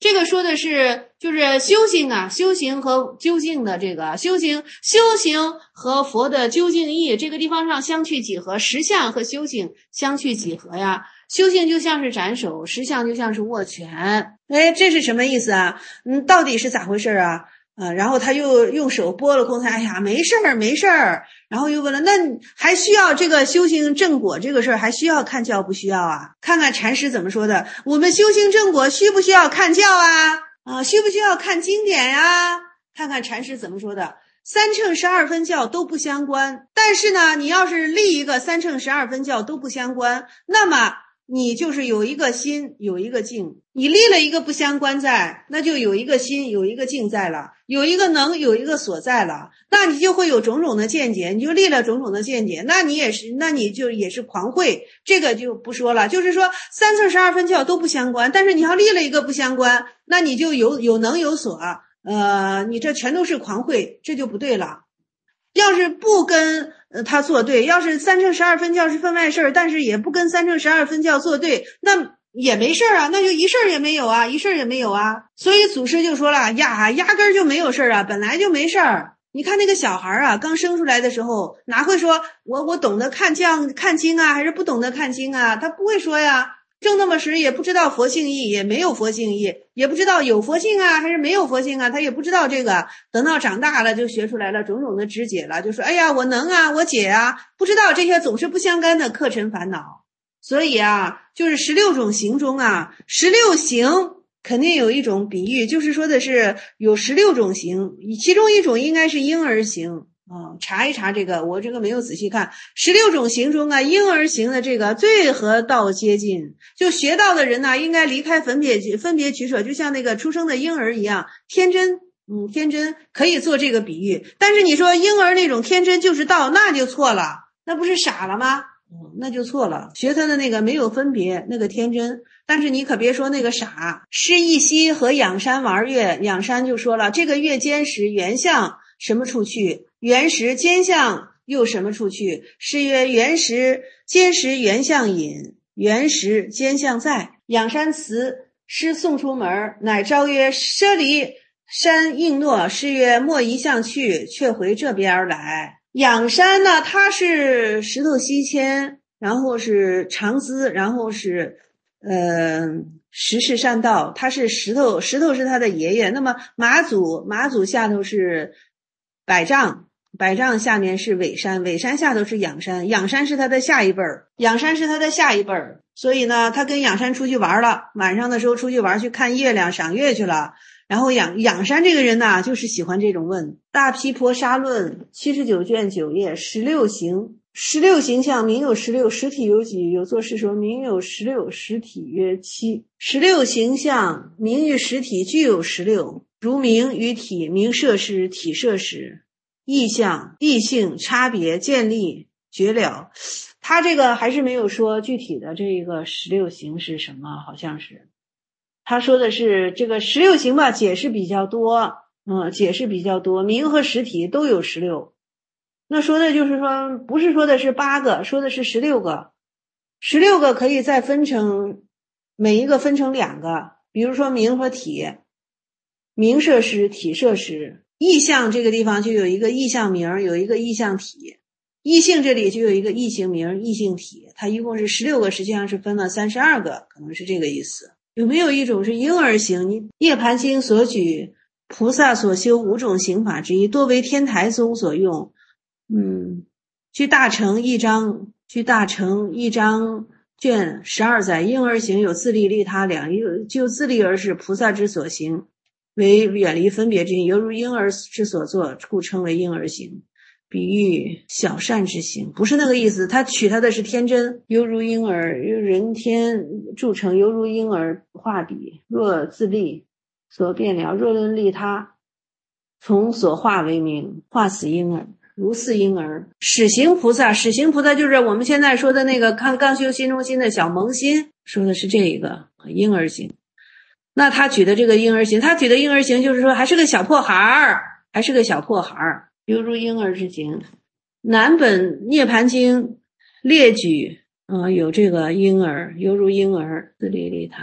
这个说的是就是修行啊，修行和究竟的这个修行，修行和佛的究竟义，这个地方上相去几何，实相和修行相去几何呀？修行就像是斩首，实相就像是握拳。哎，这是什么意思啊？嗯，到底是咋回事啊？呃，然后他又用手拨了空台，哎呀，没事儿，没事儿。然后又问了，那还需要这个修行正果这个事儿，还需要看教不需要啊？看看禅师怎么说的，我们修行正果需不需要看教啊？啊，需不需要看经典呀？看看禅师怎么说的。三乘十二分教都不相关，但是呢，你要是立一个三乘十二分教都不相关，那么你就是有一个心，有一个境。你立了一个不相关在，那就有一个心，有一个境在了，有一个能，有一个所在了，那你就会有种种的见解，你就立了种种的见解，那你也是，那你就也是狂慧，这个就不说了。就是说三乘十二分教都不相关，但是你要立了一个不相关，那你就有有能有所，呃，你这全都是狂慧，这就不对了。要是不跟呃他作对，要是三乘十二分教是分外事儿，但是也不跟三乘十二分教作对，那也没事儿啊，那就一事儿也没有啊，一事儿也没有啊。所以祖师就说了呀，压根儿就没有事儿啊，本来就没事儿。你看那个小孩啊，刚生出来的时候，哪会说我我懂得看将看经啊，还是不懂得看经啊？他不会说呀。正那么时也不知道佛性义，也没有佛性义，也不知道有佛性啊还是没有佛性啊，他也不知道这个。等到长大了就学出来了种种的知解了，就说哎呀我能啊我解啊，不知道这些总是不相干的客尘烦恼。所以啊，就是十六种行中啊，十六行肯定有一种比喻，就是说的是有十六种行，其中一种应该是婴儿行。啊、哦，查一查这个，我这个没有仔细看。十六种行中啊，婴儿行的这个最和道接近，就学道的人呢、啊，应该离开分别分别取舍，就像那个出生的婴儿一样，天真，嗯，天真可以做这个比喻。但是你说婴儿那种天真就是道，那就错了，那不是傻了吗？嗯，那就错了。学他的那个没有分别，那个天真。但是你可别说那个傻。施一溪和仰山玩月，仰山就说了，这个月间时原相什么处去？原时间相又什么处去？是曰原时间时原相隐，原时间相在。仰山辞师送出门，乃诏曰舍离山应诺。是曰莫一向去，却回这边来。仰山呢，它是石头西迁，然后是长资，然后是呃石室善道，它是石头，石头是他的爷爷。那么马祖，马祖下头是百丈，百丈下面是尾山，尾山下头是仰山，仰山是他的下一辈儿，仰山是他的下一辈儿。所以呢，他跟仰山出去玩了，晚上的时候出去玩，去看月亮赏月去了。然后仰仰山这个人呢，就是喜欢这种问。大毗婆沙论七十九卷九页，十六行，十六行相名有十六，实体有几？有作是说名有十六，实体约七。十六行相名与实体具有十六，如名与体，名摄时，体摄时，意象、异性、差别、建立、绝了。他这个还是没有说具体的这个十六行是什么，好像是。他说的是这个十六行吧，解释比较多，嗯，解释比较多，名和实体都有十六。那说的就是说，不是说的是八个，说的是十六个，十六个可以再分成，每一个分成两个，比如说名和体，名摄时，体摄时，意象这个地方就有一个意象名，有一个意象体，异性这里就有一个异性名、异性体，它一共是十六个，实际上是分了三十二个，可能是这个意思。有没有一种是婴儿行？你涅盘经所举菩萨所修五种行法之一，多为天台宗所用。嗯，据大成一章，据大成一章卷十二载，婴儿行有自利利他两，就自利而是菩萨之所行，为远离分别之因，犹如婴儿之所作，故称为婴儿行。比喻小善之行，不是那个意思，他取他的是天真，犹如婴儿，人天铸成，犹如婴儿画笔，若自利所变了，若论利他，从所化为名，化死婴儿，如似婴儿。始行菩萨，始行菩萨就是我们现在说的那个刚刚修心中心的小萌心，说的是这个婴儿行。那他举的这个婴儿行，他举的婴儿行就是说还是个小破孩儿，还是个小破孩儿。犹如婴儿之行，南本涅盘经列举，呃，有这个婴儿，犹如婴儿自利利他。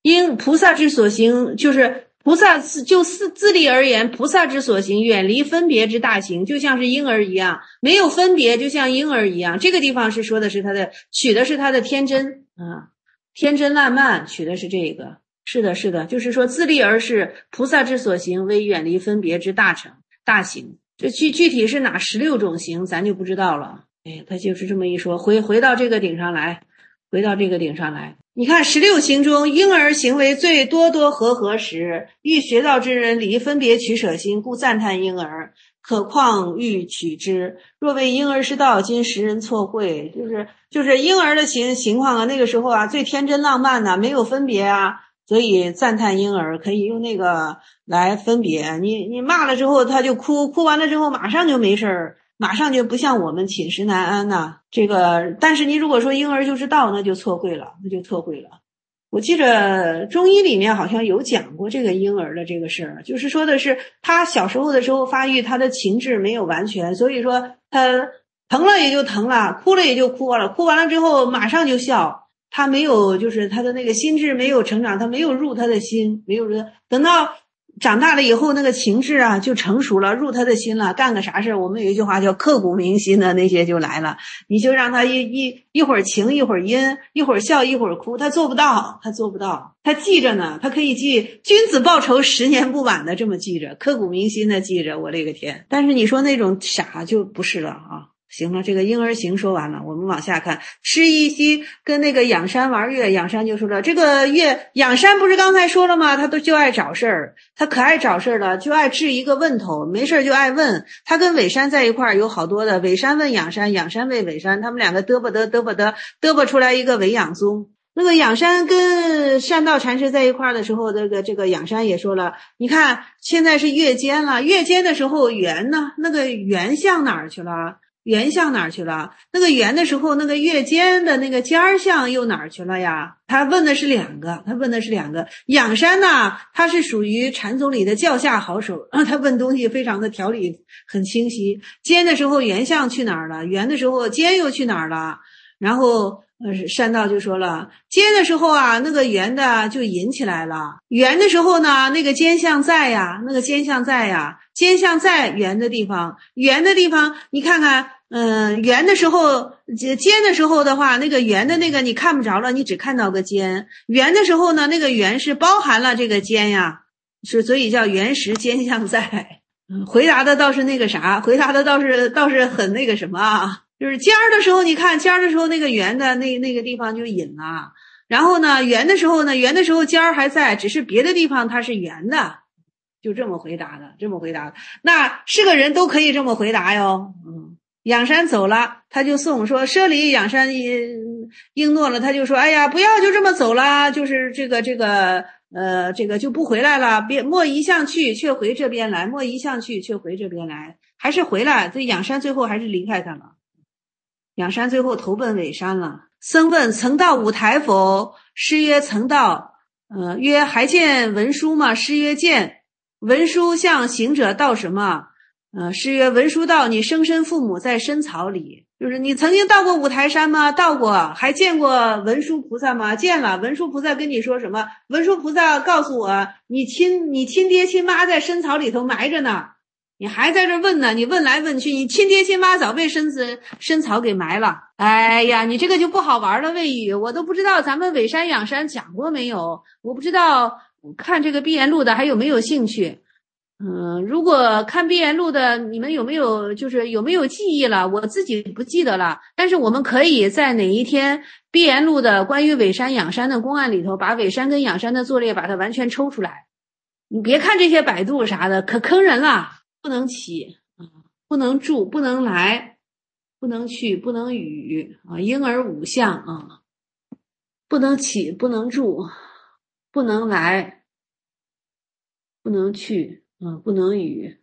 因菩萨之所行，就是菩萨就自自利而言，菩萨之所行远离分别之大行，就像是婴儿一样，没有分别，就像婴儿一样。这个地方是说的是他的，取的是他的天真啊，天真烂漫，取的是这个。是的，是的，就是说自利而是菩萨之所行为远离分别之大成大行。这具具体是哪十六种行，咱就不知道了。哎，他就是这么一说，回回到这个顶上来，回到这个顶上来。你看十六行中，婴儿行为最多多和合时，欲学道之人离分别取舍心，故赞叹婴儿。可况欲取之，若为婴儿失道，今时人错会。就是就是婴儿的情情况啊，那个时候啊，最天真浪漫呐、啊，没有分别啊。所以赞叹婴儿可以用那个来分别，你你骂了之后他就哭，哭完了之后马上就没事儿，马上就不像我们寝食难安呐、啊。这个，但是你如果说婴儿就是道，那就错会了，那就错会了。我记着中医里面好像有讲过这个婴儿的这个事儿，就是说的是他小时候的时候发育，他的情志没有完全，所以说他疼了也就疼了，哭了也就哭了，哭完了之后马上就笑。他没有，就是他的那个心智没有成长，他没有入他的心，没有入。等到长大了以后，那个情志啊就成熟了，入他的心了，干个啥事我们有一句话叫刻骨铭心的，那些就来了。你就让他一一一会儿晴一会儿阴，一会儿笑一会儿哭，他做不到，他做不到。他记着呢，他可以记君子报仇十年不晚的这么记着，刻骨铭心的记着。我勒个天！但是你说那种傻就不是了啊。行了，这个婴儿行说完了，我们往下看。施一夕跟那个仰山玩月，仰山就说了，这个月仰山不是刚才说了吗？他都就爱找事儿，他可爱找事儿了，就爱治一个问头，没事就爱问。他跟尾山在一块儿有好多的，尾山问仰山，仰山问尾山，他们两个嘚啵嘚嘚啵嘚嘚啵出来一个尾仰宗。那个仰山跟善道禅师在一块儿的时候，这个这个仰山也说了，你看现在是月间了，月间的时候圆呢，那个圆向哪儿去了？圆向哪儿去了？那个圆的时候，那个月间的那个尖儿向又哪儿去了呀？他问的是两个，他问的是两个。仰山呢，他是属于禅宗里的教下好手，他问东西非常的条理很清晰。尖的时候圆向去哪儿了？圆的时候尖又去哪儿了？然后呃，善道就说了，尖的时候啊，那个圆的就引起来了；圆的时候呢，那个尖向在呀，那个尖向在呀。尖向在圆的地方，圆的地方你看看，嗯、呃，圆的时候尖的时候的话，那个圆的那个你看不着了，你只看到个尖。圆的时候呢，那个圆是包含了这个尖呀，是所以叫圆实尖向在。嗯，回答的倒是那个啥，回答的倒是倒是很那个什么啊，就是尖儿的时候，你看尖儿的时候那个圆的那那个地方就引了，然后呢圆的时候呢，圆的时候尖儿还在，只是别的地方它是圆的。就这么回答的，这么回答的，那是个人都可以这么回答哟。嗯，仰山走了，他就送说舍离，仰山应诺了，他就说，哎呀，不要就这么走了，就是这个这个呃这个就不回来了，别莫一向去，却回这边来，莫一向去，却回这边来，还是回来。这仰山最后还是离开他了，仰山最后投奔尾山了。僧问曾到五台否？师曰曾到。呃，曰还见文书吗？师曰见。文书向行者道什么？呃，师曰文书道你生身父母在深草里。就是你曾经到过五台山吗？到过。还见过文殊菩萨吗？见了。文殊菩萨跟你说什么？文殊菩萨告诉我，你亲你亲爹亲妈在深草里头埋着呢。你还在这问呢？你问来问去，你亲爹亲妈早被深子深草给埋了。哎呀，你这个就不好玩了。魏宇，我都不知道咱们尾山仰山讲过没有？我不知道看这个碧岩录的还有没有兴趣？嗯，如果看碧岩录的，你们有没有就是有没有记忆了？我自己不记得了。但是我们可以在哪一天碧岩录的关于尾山仰山的公案里头，把尾山跟仰山的作列把它完全抽出来。你别看这些百度啥的，可坑人了。不能起，不能住，不能来，不能去，不能语啊，婴儿五项啊，不能起，不能住，不能来，不能去啊，不能语。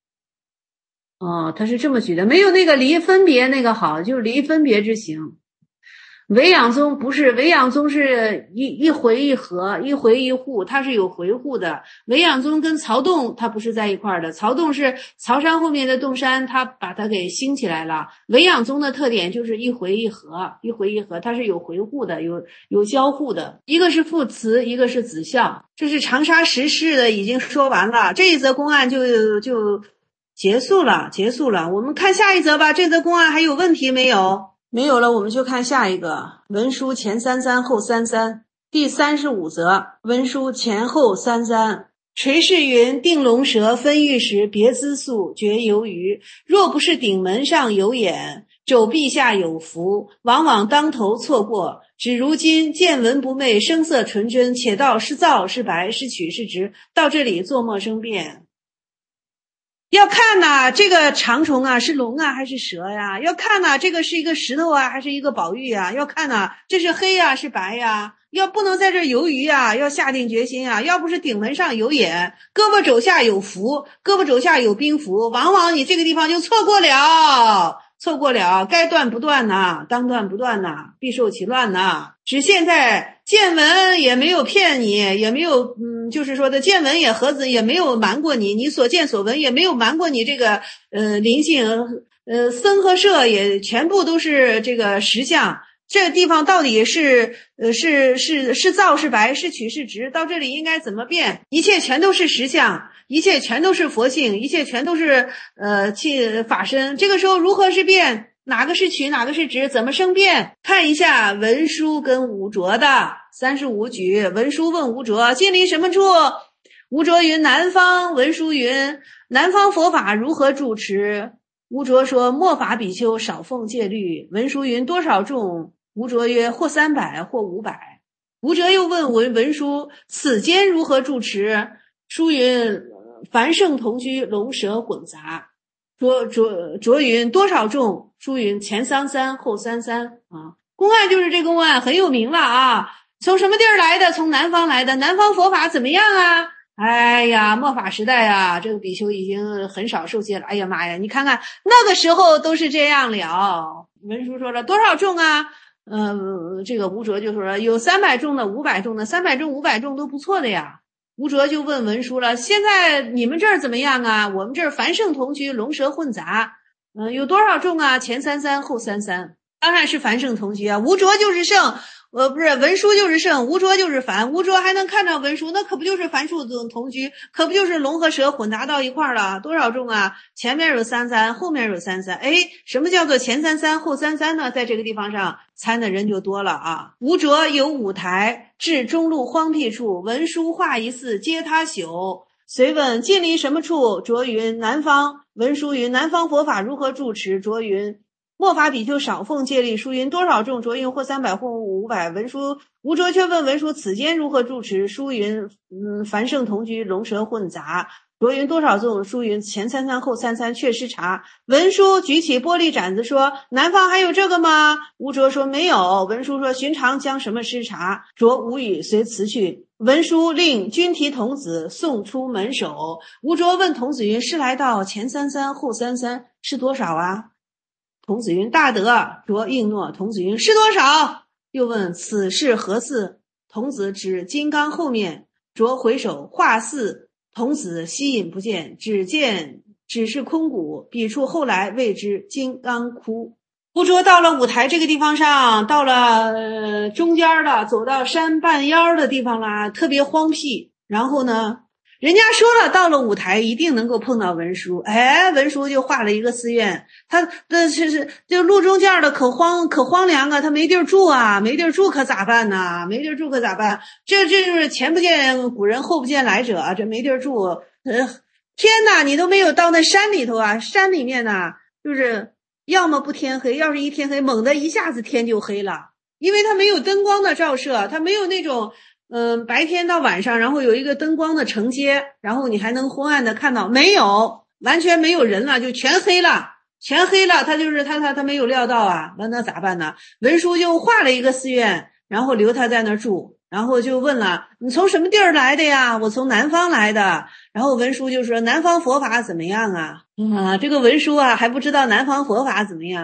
哦，他是这么举的，没有那个离分别那个好，就是离分别之行。 维养宗不是，维养宗是一一回一合，一回一护，它是有回护的。维养宗跟曹洞它不是在一块儿的，曹洞是曹山后面的洞山，它把它给兴起来了。维养宗的特点就是一回一合，一回一合，它是有回护的，有有交互的。一个是父慈，一个是子孝。这是长沙十事的已经说完了，这一则公案就就结束了，结束了。我们看下一则吧，这则公案还有问题没有？没有了，我们就看下一个。文书前三三后三三，第三十五则，文书前后三三。垂氏云：定龙蛇分玉石，别姿素，绝游鱼。若不是顶门上有眼，肘臂下有福，往往当头错过。只如今见闻不昧，声色纯真，且道是皂是白是曲是直，到这里作陌生辩。要看呐，这个长虫啊是龙啊还是蛇呀？要看呐，这个是一个石头啊还是一个宝玉啊？要看呐，这是黑呀是白呀？要不能在这游鱼啊，要下定决心啊！要不是顶门上有眼，胳膊肘下有福，胳膊肘下有兵符，往往你这个地方就错过了，错过了，该断不断呐，当断不断呐，必受其乱呐。只现在见闻也没有骗你，也没有嗯，就是说的见闻也何子也没有瞒过你，你所见所闻也没有瞒过你这个呃灵性，呃僧和舍也全部都是这个实相。这个地方到底是呃是是是皂是白是曲是直，到这里应该怎么变？一切全都是实相，一切全都是佛性，一切全都是呃气法身。这个时候如何是变？哪个是曲，哪个是直？怎么生变？看一下文殊跟吴卓的三十五举。文殊问吴卓：近邻什么处？吴卓云：南方。文殊云：南方佛法如何住持？吴卓说：末法比丘少奉戒律。文殊云：多少众？吴卓曰：或三百，或五百。吴卓又问文文殊：此间如何住持？殊云：凡圣同居，龙蛇混杂。卓卓卓云：多少众？殊云：前三三，后三三。啊，公案就是这个公案很有名了啊。从什么地儿来的？从南方来的。南方佛法怎么样啊？哎呀，末法时代啊，这个比丘已经很少受戒了。哎呀妈呀，你看看那个时候都是这样了。文殊说了多少众啊？呃，这个吴卓就说了有三百众的，五百众的，三百众、五百众都不错的呀。吴卓就问文殊了：现在你们这儿怎么样啊？我们这儿凡圣同居，龙蛇混杂。嗯、呃，有多少众啊？前三三，后三三。当然是凡圣同居啊。吴卓就是圣。呃，不是，文殊就是圣，吴卓就是凡，吴卓还能看到文殊，那可不就是凡数同居，可不就是龙和蛇混杂到一块儿了？多少众啊？前面有三三，后面有三三。哎，什么叫做前三三后三三呢？在这个地方上参的人就多了啊。吴卓有五台，至中路荒僻处，文殊化一寺，接他宿。随问近邻什么处？卓云南方。文殊云南方佛法如何住持？卓云末法比丘少奉戒律。殊云多少众？卓云或三百，或五百。文殊吴卓却问文殊此间如何住持？殊云嗯，凡圣同居，龙蛇混杂。卓云多少众？殊云前三三，后三三，却失察。文殊举起玻璃盏子说：南方还有这个吗？吴卓说没有。文殊说寻常将什么失察？卓无语，随辞去。文殊令君提童子送出门首。吴卓问童子云：是来到前三三，后三三，是多少啊？童子云：大德。卓应诺。童子云：是多少？又问此是何寺？童子指金刚后面。卓回首画寺，童子吸引不见，只见只是空谷，彼处后来谓之金刚窟。吴卓到了五台这个地方上，到了、呃、中间了，走到山半腰的地方啦，特别荒僻。然后呢，人家说了，到了五台一定能够碰到文殊。哎，文殊就画了一个寺院，他的是是就路中间的可荒可荒凉啊，他没地儿住啊，没地儿住可咋办呢？没地儿住可咋办？这这就是前不见古人后不见来者，这没地儿住。呃，天哪，你都没有到那山里头啊，山里面呢，就是要么不天黑，要是一天黑，猛的一下子天就黑了，因为它没有灯光的照射，它没有那种嗯、呃，白天到晚上，然后有一个灯光的承接，然后你还能昏暗的看到，没有，完全没有人了，就全黑了，全黑了，他就是他他他没有料到啊，那那咋办呢？文殊就画了一个寺院，然后留他在那儿住，然后就问了，你从什么地儿来的呀？我从南方来的。然后文殊就说南方佛法怎么样啊？啊，这个文殊啊还不知道南方佛法怎么样啊。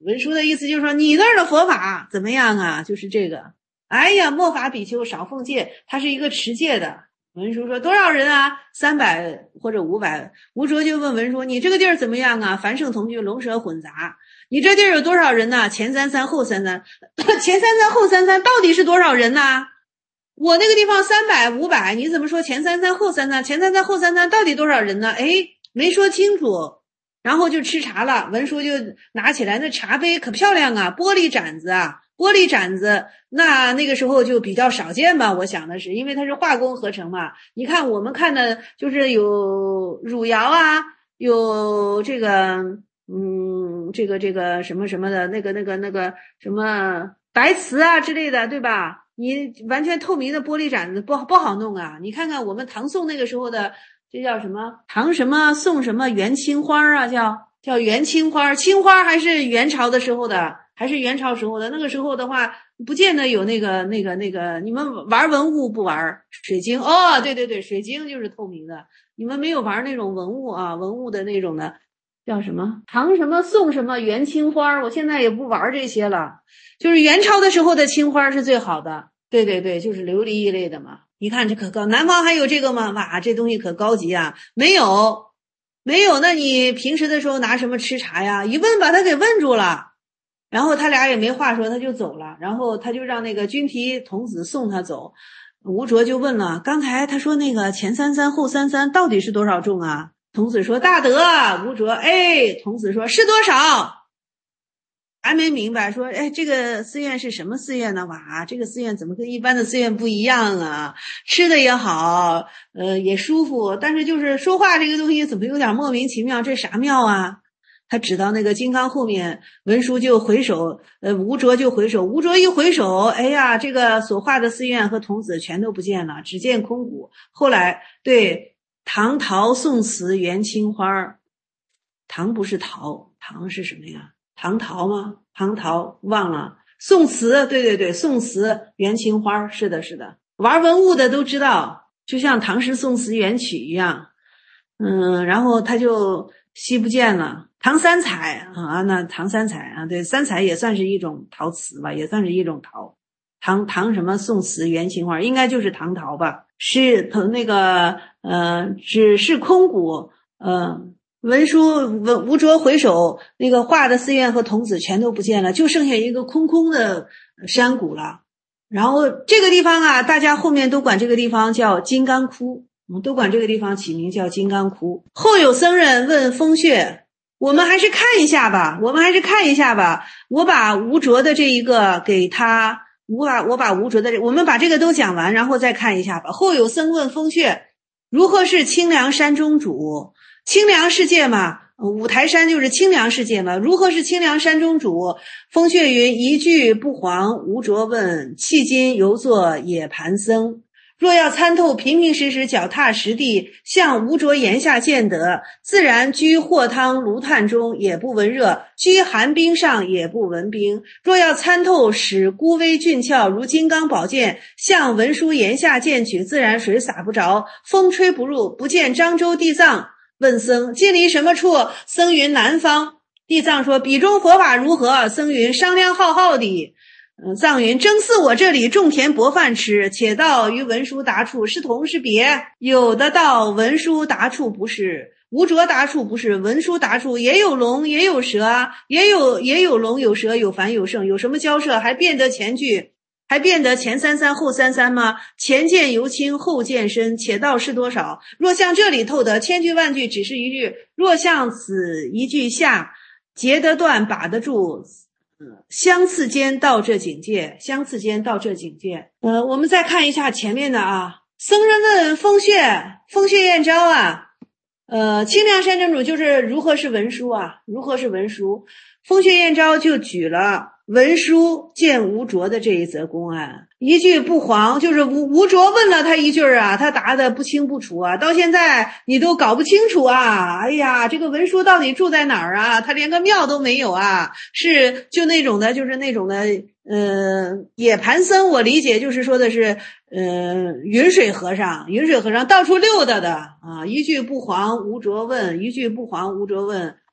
文殊的意思就是说你那儿的佛法怎么样啊，就是这个。哎呀，末法比丘少奉戒，他是一个持戒的。文殊说多少人啊？三百或者五百。吴卓就问文殊，你这个地儿怎么样啊？凡圣同居，龙蛇混杂。你这地儿有多少人呢？前三三后三三。前三三后三三到底是多少人呢？我那个地方三百五百，你怎么说前三三后三三？前三三后三三到底多少人呢？哎，没说清楚。然后就吃茶了，文殊就拿起来那茶杯可漂亮啊，玻璃盏子啊，玻璃盏子，那那个时候就比较少见吧，我想的是，因为它是化工合成嘛。你看我们看的就是有汝窑啊，有这个嗯这个这个什么什么的那个那个那个什么白瓷啊之类的，对吧？你完全透明的玻璃盏子不不好弄啊。你看看我们唐宋那个时候的这叫什么唐什么宋什么元青花啊，叫叫元青花，青花还是元朝的时候的，还是元朝时候的。那个时候的话不见得有那个那个那个，你们玩文物不玩水晶？哦，对对对，水晶就是透明的。你们没有玩那种文物啊，文物的那种的叫什么唐什么宋什么元青花，我现在也不玩这些了。就是元朝的时候的青花是最好的。对对对，就是琉璃一类的嘛。你看这可高，南方还有这个吗？哇，这东西可高级啊！没有，没有。那你平时的时候拿什么吃茶呀？一问把他给问住了，然后他俩也没话说，他就走了。然后他就让那个军提童子送他走。吴卓就问了，刚才他说那个前三三后三三到底是多少众啊？童子说大德。吴卓哎，童子说是多少？还没明白，说哎，这个寺院是什么寺院呢？哇，这个寺院怎么跟一般的寺院不一样啊？吃的也好，呃，也舒服，但是就是说话这个东西怎么有点莫名其妙？这啥庙啊？他指到那个金刚后面，文殊就回首，呃，吴卓就回首，吴卓一回首，哎呀，这个所画的寺院和童子全都不见了，只见空谷。后来对唐陶宋瓷元青花，唐不是陶，唐是什么呀？唐陶吗？唐陶忘了。宋瓷，对对对，宋瓷元青花，是的是的，玩文物的都知道，就像唐诗宋词元曲一样。嗯，然后他就稀不见了。唐三彩啊，那唐三彩啊，对，三彩也算是一种陶瓷吧，也算是一种陶。唐唐什么宋瓷元青花，应该就是唐陶吧？是那个呃，只是空谷，呃。文殊文吴卓回首，那个画的寺院和童子全都不见了，就剩下一个空空的山谷了。然后这个地方啊，大家后面都管这个地方叫金刚窟，我们都管这个地方起名叫金刚窟。后有僧人问风穴，我们还是看一下吧，我们还是看一下吧。我把吴卓的这一个给他，我把我把吴卓的这，我们把这个都讲完，然后再看一下吧。后有僧问风穴，如何是清凉山中主？清凉世界嘛，五台山就是清凉世界嘛。如何是清凉山中主？风穴云：一句不遑。吴卓问：迄今犹作野盘僧。若要参透平平实实脚踏实地，像吴卓言下见得，自然居火汤炉炭中也不闻热，居寒冰上也不闻冰。若要参透使孤微俊俏如金刚宝剑，像文殊言下见取，自然水洒不着，风吹不入，不见漳州地藏。问僧：近离什么处？僧云：南方。地藏说：彼中佛法如何？僧云：商量浩浩的。嗯，藏云：争似我这里种田薄饭吃，且道与文殊答处是同是别？有的道文殊答处不是，吴卓答处不是，文殊答处也有龙也有蛇啊，也有也有龙有蛇有凡有圣，有什么交涉？还变得前句？还变得前三三后三三吗？前见由轻后见深，且道是多少？若像这里透得千句万句只是一句，若像此一句下截得断把得住，呃，相次间到这境界，相次间到这境界。呃，我们再看一下前面的啊，僧人问风穴，风穴燕昭啊，呃，清凉山真主就是如何是文殊啊，如何是文殊？风穴燕昭就举了文殊见吴卓的这一则公案，一句不遑，就是吴吴卓问了他一句啊，他答得不清不楚啊，到现在你都搞不清楚啊！哎呀，这个文殊到底住在哪儿啊？他连个庙都没有啊，是就那种的，就是那种的，呃，野盘僧，我理解就是说的是，呃，云水和尚，云水和尚到处溜达的啊。一句不遑，吴卓问；一句不遑，吴卓问。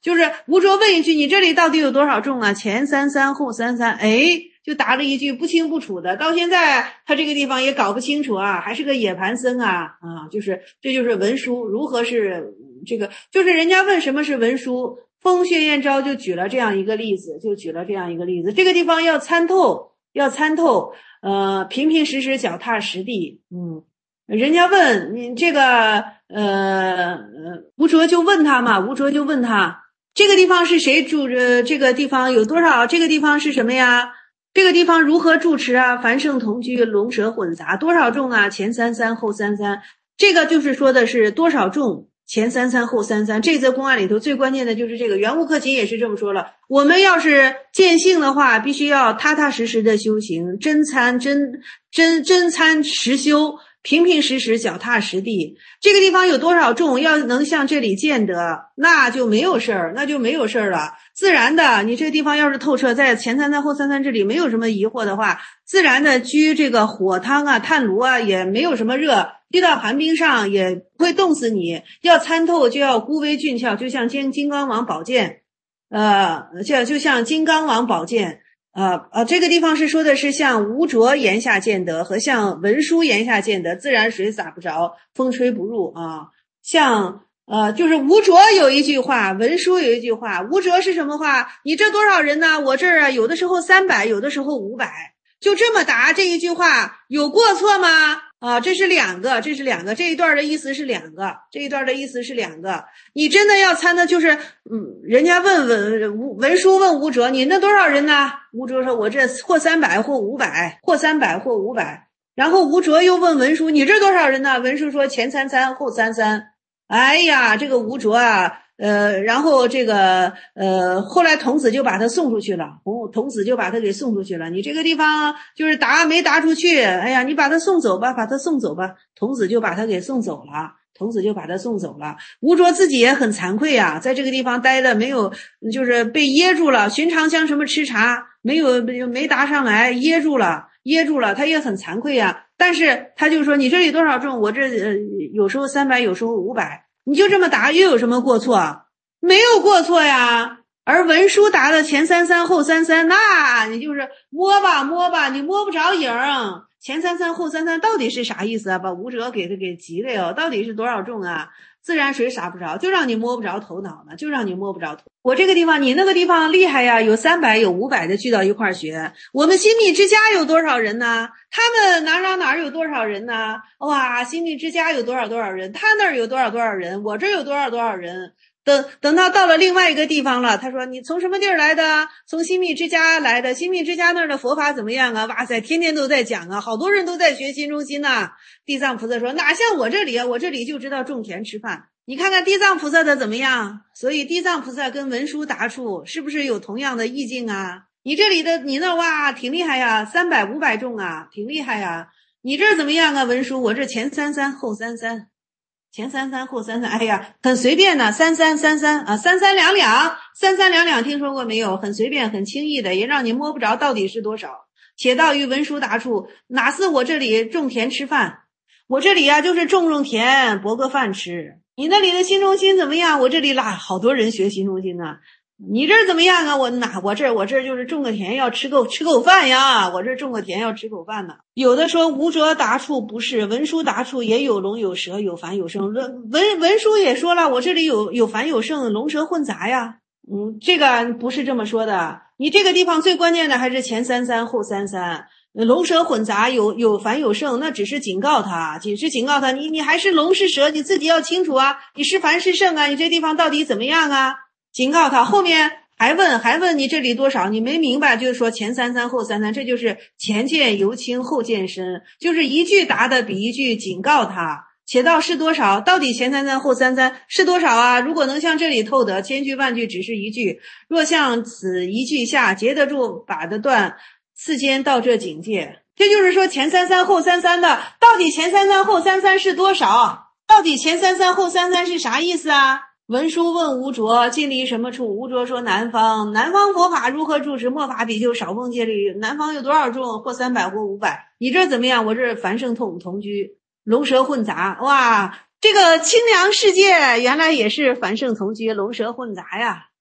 就是吴卓问一句，你这里到底有多少众啊？前三三后三三，哎，就答了一句不清不楚的，到现在他这个地方也搞不清楚啊，还是个野盘僧啊啊，就是这就是文殊如何是这个，就是人家问什么是文殊，风穴燕昭就举了这样一个例子，就举了这样一个例子，这个地方要参透，要参透，呃，平平实实，脚踏实地，嗯。人家问你这个呃吴卓就问他嘛，吴卓就问他这个地方是谁住着？这个地方有多少？这个地方是什么呀？这个地方如何住持啊？凡圣同居，龙蛇混杂，多少众啊？前三三后三三，这个就是说的是多少众，前三三后三三。这则公案里头最关键的就是这个，圆悟克勤也是这么说了。我们要是见性的话，必须要踏踏实实的修行，真参真真真参实修。平平实实，脚踏实地。这个地方有多少众，要能像这里见得，那就没有事儿，那就没有事儿了。自然的，你这个地方要是透彻，在前三三后三三这里没有什么疑惑的话，自然的居这个火汤啊、炭炉啊，也没有什么热，居到寒冰上也不会冻死你。要参透，就要孤微俊俏，就像金金刚王宝剑，呃，就就像金刚王宝剑。呃呃，这个地方是说的是像吴卓言下见得和像文殊言下见得，自然水洒不着，风吹不入啊。像呃，就是吴卓有一句话，文殊有一句话，吴卓是什么话？你这多少人呢？我这儿啊，有的时候三百，有的时候五百，就这么答。这一句话有过错吗？啊，这是两个，这是两个，这一段的意思是两个，这一段的意思是两个。你真的要参的，就是，嗯，人家问文文殊问吴卓，你那多少人呢？吴卓说，我这或三百，或五百，或三百，或五百。然后吴卓又问文殊，你这多少人呢？文殊说前三三，后三三。哎呀，这个吴卓啊。呃，然后这个呃，后来童子就把他送出去了，童童子就把他给送出去了。你这个地方就是答没答出去，哎呀，你把他送走吧，把他送走吧。童子就把他给送走了，童子就把他送走了。吴卓自己也很惭愧啊，在这个地方待的没有，就是被噎住了。寻常像什么吃茶，没有没答上来，噎住了，噎住了，他也很惭愧啊。但是他就说，你这里多少众？我这呃有时候三百，有时候五百。你就这么答，又有什么过错？没有过错呀。而文殊答的前三三后三三，那你就是摸吧摸吧，你摸不着影儿。前三三后三三到底是啥意思啊？把吴哲给他给急了哟，到底是多少众啊？自然水洒不着，就让你摸不着头脑呢，就让你摸不着头。我这个地方，你那个地方厉害呀，有三百有五百的聚到一块儿学。我们新密之家有多少人呢？他们哪哪哪有多少人呢？哇，新密之家有多少多少人？他那儿有多少多少人？我这有多少多少人？等等到到了另外一个地方了，他说你从什么地儿来的？从新密之家来的。新密之家那儿的佛法怎么样啊？哇塞，天天都在讲啊，好多人都在学心中心呐。地藏菩萨说哪像我这里啊，我这里就知道种田吃饭。你看看地藏菩萨的怎么样？所以地藏菩萨跟文殊答处是不是有同样的意境啊？你这里的你那哇挺厉害呀，三百五百众啊，挺厉害呀。你这怎么样啊？文殊，我这前三三后三三。前三三后三三，哎呀，很随便的，三三三三啊，三三两两，三三两两，听说过没有？很随便，很轻易的，也让你摸不着到底是多少。且道于文殊答处，哪似我这里种田吃饭？我这里呀、啊，就是种种田，博个饭吃。你那里的心中心怎么样？我这里啦，好多人学心中心呢、啊。你这儿怎么样啊？我哪我这儿我这儿就是种个田要吃够吃口饭呀，我这种个田要吃口饭呢。有的说吴哲答处不是，文殊答处也有龙有蛇有凡有圣。文文殊也说了，我这里有有凡有圣，龙蛇混杂呀。嗯，这个不是这么说的。你这个地方最关键的还是前三三后三三。龙蛇混杂，有有凡有圣，那只是警告他，只是警告他，你你还是龙是蛇，你自己要清楚啊，你是凡是圣啊，你这地方到底怎么样啊？警告他，后面还问还问你这里多少，你没明白，就是说前三三后三三，这就是前见由轻后见深，就是一句答的比一句警告他。且道是多少？到底前三三后三三是多少啊？如果能像这里透得，千句万句只是一句；若像此一句下，截得住，把得断，次间到这境界。这就是说前三三后三三的，到底前三三后三三是多少？到底前三三后三三是啥意思啊？文殊问吴卓，近离什么处？吴卓说南方。南方佛法如何住持？末法比丘少奉戒律。南方有多少众？或三百或五百。你这怎么样？我这凡圣同同居，龙蛇混杂。哇，这个清凉世界原来也是凡圣同居，龙蛇混杂呀。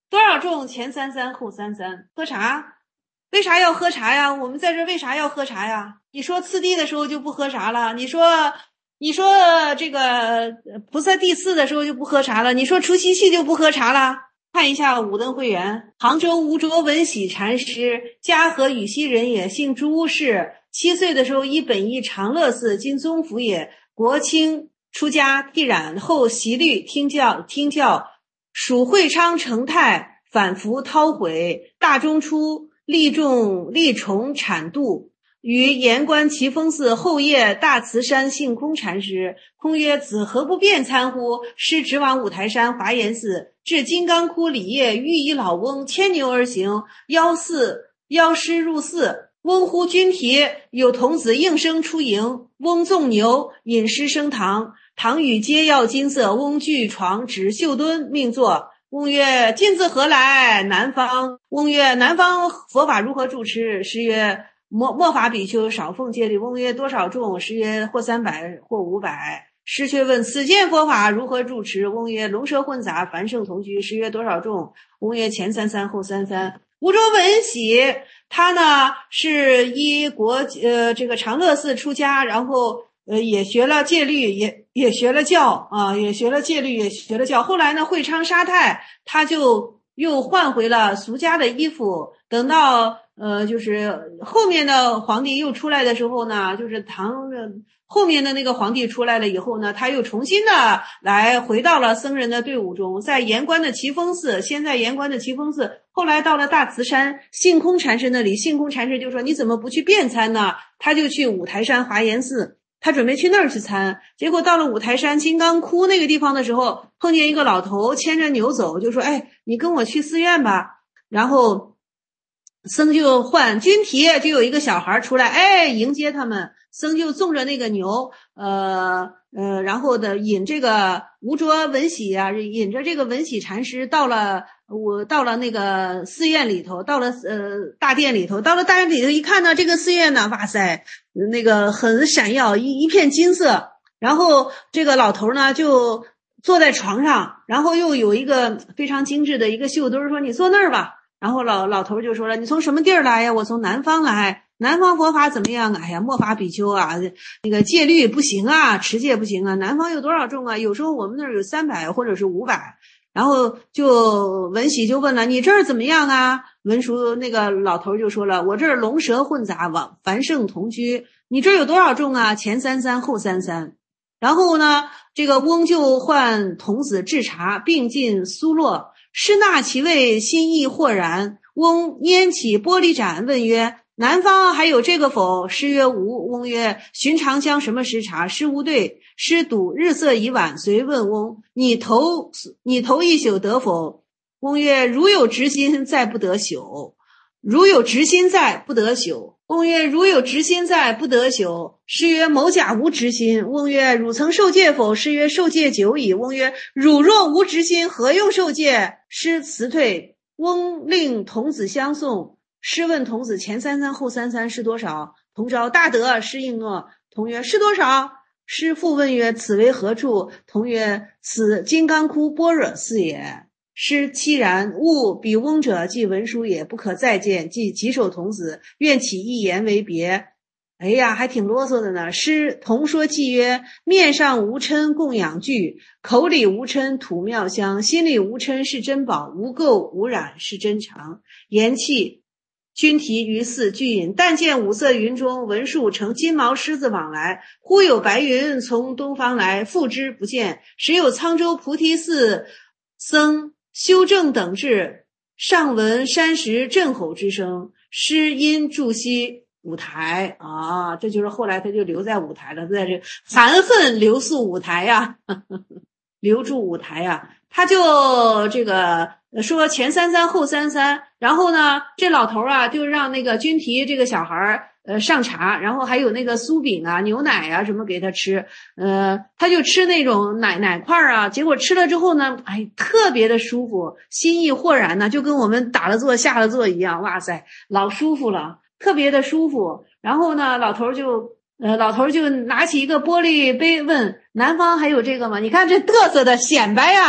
多少重？前三三后三三。喝茶，为啥要喝茶呀？我们在这为啥要喝茶呀？你说次第的时候就不喝茶了，你说你说这个菩萨第四的时候就不喝茶了，你说除夕夕就不喝茶了。看一下五灯会员，杭州吴卓文喜禅师，嘉禾禹西人也，姓朱氏。七岁的时候依本意长乐寺，今宗府也。国清出家，剃染后习律听教，听教属会昌成泰，反复韬晦。大中初立众立崇产度，于盐官奇峰寺后业大慈山性空禅师。空曰：子何不便参乎？师直往五台山华严寺，至金刚窟里业，遇一老翁牵牛而行，邀寺邀师入寺。翁呼君提，有童子应声出迎。翁纵牛，引师升堂。堂宇皆耀金色，翁具床指袖墩，命坐。翁曰：今自何来？南方。翁曰：南方佛法如何住持？师曰：末末法比丘少奉戒律。翁曰：多少众？师曰：或三百，或五百。师却问：此见佛法如何住持？翁曰：龙蛇混杂，凡圣同居。师曰：多少众？翁曰：前三三，后三三。吴卓文喜，他呢是依国呃这个长乐寺出家，然后呃也学了戒律，也也学了教啊，也学了戒律，也学了教。后来呢，会昌沙太，他就又换回了俗家的衣服。等到呃就是后面的皇帝又出来的时候呢，就是唐后面的那个皇帝出来了以后呢，他又重新的来回到了僧人的队伍中，在盐官的奇峰寺，先在盐官的奇峰寺，后来到了大慈山性空禅师那里。性空禅师就说：你怎么不去遍参呢？他就去五台山华严寺，他准备去那儿去参。结果到了五台山金刚窟那个地方的时候，碰见一个老头牵着牛走，就说：哎，你跟我去寺院吧。然后僧就唤军提，就有一个小孩出来，哎，迎接他们。僧就纵着那个牛，呃呃，然后的引这个吴卓文喜啊，引着这个文喜禅师到了我到了那个寺院里头，到了呃大殿里头，到了大殿里头一看呢，这个寺院呢，哇塞，那个很闪耀，一一片金色。然后这个老头呢就坐在床上，然后又有一个非常精致的一个袖墩，说：你坐那儿吧。然后老老头就说了：你从什么地儿来呀？我从南方来。南方佛法怎么样？哎呀，末法比丘啊，那个戒律不行啊，持戒不行啊。南方有多少众啊？有时候我们那儿有三百或者是五百。然后就文喜就问了：你这儿怎么样啊？文殊那个老头就说了：我这儿龙蛇混杂，往凡圣同居。你这儿有多少众啊？前三三，后三三。然后呢，这个翁就唤童子制茶，并进苏洛。师纳其味，心意豁然。翁拈起玻璃盏，问曰：南方还有这个否？师曰：无。翁曰：寻常将什么时茶？师无对。师睹日色已晚，遂问翁：你头你头一宿得否？翁曰：如有执心，再不得宿。如有执心在，不得宿。翁曰：如有执心在，不得宿。师曰：某甲无执心。翁曰：汝曾受戒否？师曰：受戒久矣。翁曰：汝若无执心，何用受戒？师辞退。翁令童子相送。师问童子：前三三后三三是多少？童招大德。师应诺。童曰：是多少？师复问曰：此为何处？童曰：此金刚窟般若寺也。师凄然，悟彼翁者即文殊也，不可再见。即棘手童子，愿起一言为别。哎呀，还挺啰嗦的呢。师同说偈曰：面上无嗔供养具，口里无嗔吐妙香，心里无嗔是珍宝，无垢无染是真常。言讫，君提于寺俱饮。但见五色云中，文殊乘金毛狮子往来。忽有白云从东方来，复之不见。时有沧州菩提寺僧修正等至，上闻山石震吼之声。师因住息五台啊，这就是后来他就留在五台了，在这含恨留宿五台呀、啊，留住五台呀、啊。他就这个说前三三后三三，然后呢，这老头啊就让那个君提这个小孩呃上茶，然后还有那个酥饼啊、牛奶啊什么给他吃，呃，他就吃那种奶奶块啊，结果吃了之后呢，哎，特别的舒服，心意豁然呢，就跟我们打了坐下了坐一样，哇塞，老舒服了，特别的舒服。然后呢，老头就呃，老头就拿起一个玻璃杯问：南方还有这个吗？你看这嘚瑟的显摆呀！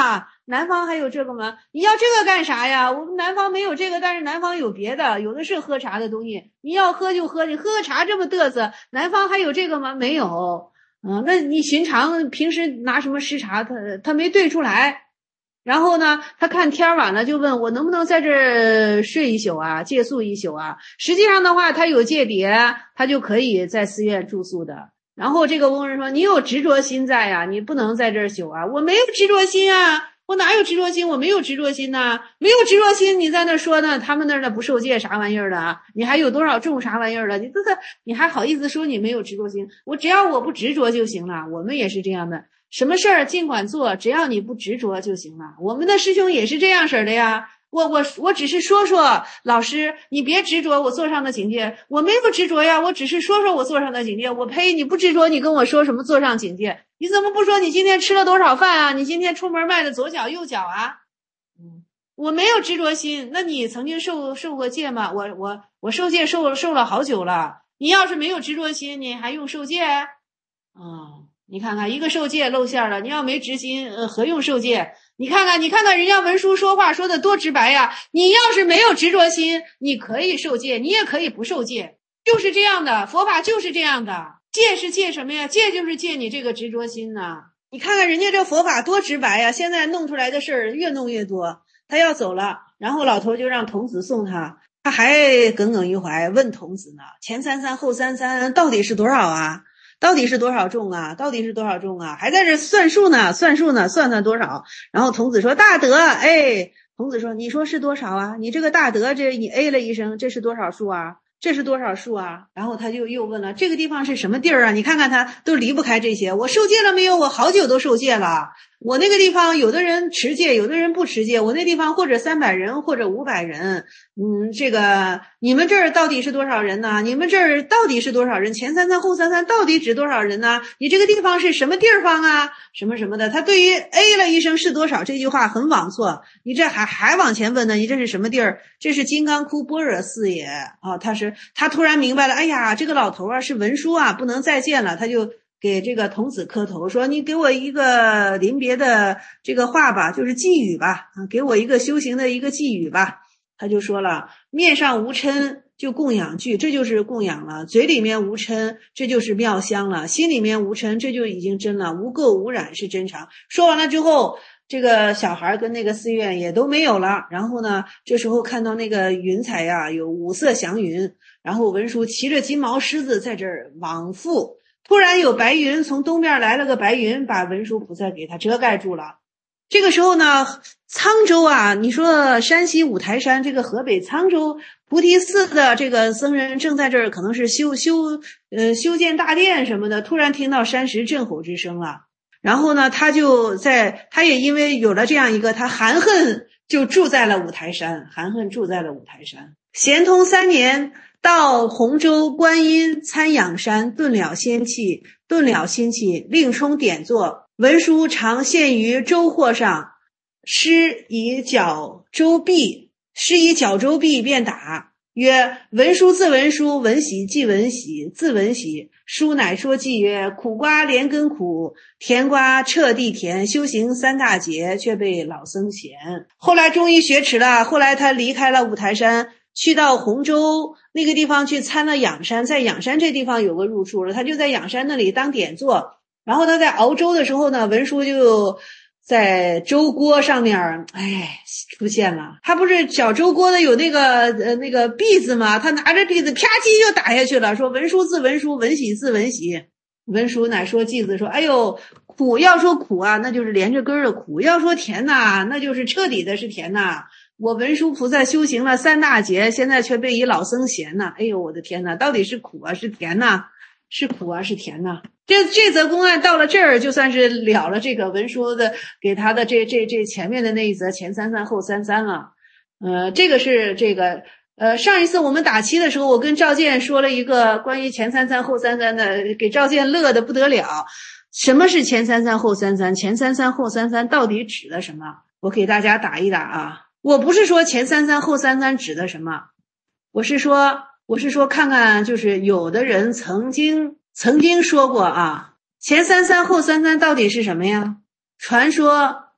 南方还有这个吗？你要这个干啥呀？我们南方没有这个，但是南方有别的，有的是喝茶的东西，你要喝就喝，你喝个茶这么嘚瑟，南方还有这个吗？没有。嗯，那你寻常平时拿什么试茶，他他没对出来。然后呢，他看天晚了，就问我能不能在这儿睡一宿啊，借宿一宿啊。实际上的话，他有借别，他就可以在寺院住宿的。然后这个翁人说：“你有执着心在呀，你不能在这儿宿啊。”我没有执着心啊，我哪有执着心？我没有执着心呐，没有执着心，你在那说呢？他们那儿的不受戒啥玩意儿的啊？你还有多少种啥玩意儿的？你这个你还好意思说你没有执着心？我只要我不执着就行了。我们也是这样的。什么事儿尽管做，只要你不执着就行了。我们的师兄也是这样式的呀。我我我只是说说，老师，你别执着我座上的境界，我没有执着呀，我只是说说我座上的境界。我呸！你不执着，你跟我说什么座上境界？你怎么不说你今天吃了多少饭啊？你今天出门迈的左脚右脚啊？嗯，我没有执着心。那你曾经受受过戒吗？我我我受戒受受了好久了。你要是没有执着心，你还用受戒？啊、嗯。你看看，一个受戒露馅了，你要没执心，呃，何用受戒？你看看，你看看人家文殊说话说的多直白呀！你要是没有执着心，你可以受戒，你也可以不受戒，就是这样的，佛法就是这样的。戒是戒什么呀？戒就是戒你这个执着心呐。你看看人家这佛法多直白呀！现在弄出来的事儿越弄越多。他要走了，然后老头就让童子送他，他还耿耿于怀，问童子呢：前三三后三三到底是多少啊？到底是多少重啊？到底是多少重啊？还在这算数呢，算数呢，算算多少？然后童子说：“大德。”哎，童子说：“你说是多少啊？你这个大德，这你哎了一声，这是多少数啊？这是多少数啊？”然后他就又问了：“这个地方是什么地儿啊？你看看他都离不开这些。我受戒了没有？我好久都受戒了。我那个地方有的人持戒，有的人不持戒。我那地方或者三百人，或者五百人。嗯，这个你们这儿到底是多少人呢？你们这儿到底是多少人？前三三后三三到底指多少人呢？你这个地方是什么地方啊？什么什么的。他对于 A 了一声是多少这句话很枉错。你这还还往前问呢？你这是什么地儿？这是金刚窟般若寺也啊！他是他突然明白了，哎呀，这个老头啊是文殊啊，不能再见了，他就给这个童子磕头说：“你给我一个临别的这个话吧，就是寄语吧，啊，给我一个修行的一个寄语吧。”他就说了：“面上无嗔，就供养具，这就是供养了；嘴里面无嗔，这就是妙香了；心里面无嗔，这就已经真了。无垢无染是真常。”说完了之后，这个小孩跟那个寺院也都没有了。然后呢，这时候看到那个云彩呀，有五色祥云，然后文殊骑着金毛狮子在这儿往复。突然有白云从东边来了个白云，把文殊菩萨给他遮盖住了。这个时候呢，沧州啊，你说山西五台山，这个河北沧州菩提寺的这个僧人正在这儿，可能是修修呃修建大殿什么的，突然听到山石震吼之声了。然后呢，他就在，他也因为有了这样一个，他含恨就住在了五台山，含恨住在了五台山。咸通三年，到洪州观音参仰山，顿了仙气，顿了心气，令充点坐。文殊常现于周货上，施以脚周臂，施以脚周臂便打，曰：“文殊自文殊，闻喜即闻喜，自闻喜。”书乃说偈曰：“苦瓜连根苦，甜瓜彻地甜。修行三大劫，却被老僧嫌。”后来终于学持了，后来他离开了五台山，去到洪州那个地方去参了仰山，在仰山这地方有个入处了，他就在仰山那里当点坐。然后他在熬粥的时候呢，文殊就在粥锅上面，哎，出现了。他不是小粥锅的有那个呃那个篦子吗？他拿着篦子啪叽就打下去了，说：“文殊自文殊，闻喜自闻喜。”文殊乃说偈子说：“哎呦，苦要说苦啊，那就是连着根儿的苦；要说甜呐，那就是彻底的是甜呐。我文殊菩萨修行了三大劫，现在却被一老僧嫌呐！哎呦，我的天呐，到底是苦啊，是甜呐？是苦啊，是甜呐？”这这则公案到了这儿，就算是了了这个文殊的给他的这这这前面的那一则前三三后三三了。呃，这个是这个呃上一次我们打七的时候，我跟赵健说了一个关于前三三后三三的，给赵健乐得不得了。什么是前三三后三三？前三三后三三到底指的什么？我给大家打一打啊。我不是说前三三后三三指的什么，我是说我是说看看，就是有的人曾经曾经说过啊，前三三后三三到底是什么呀？传说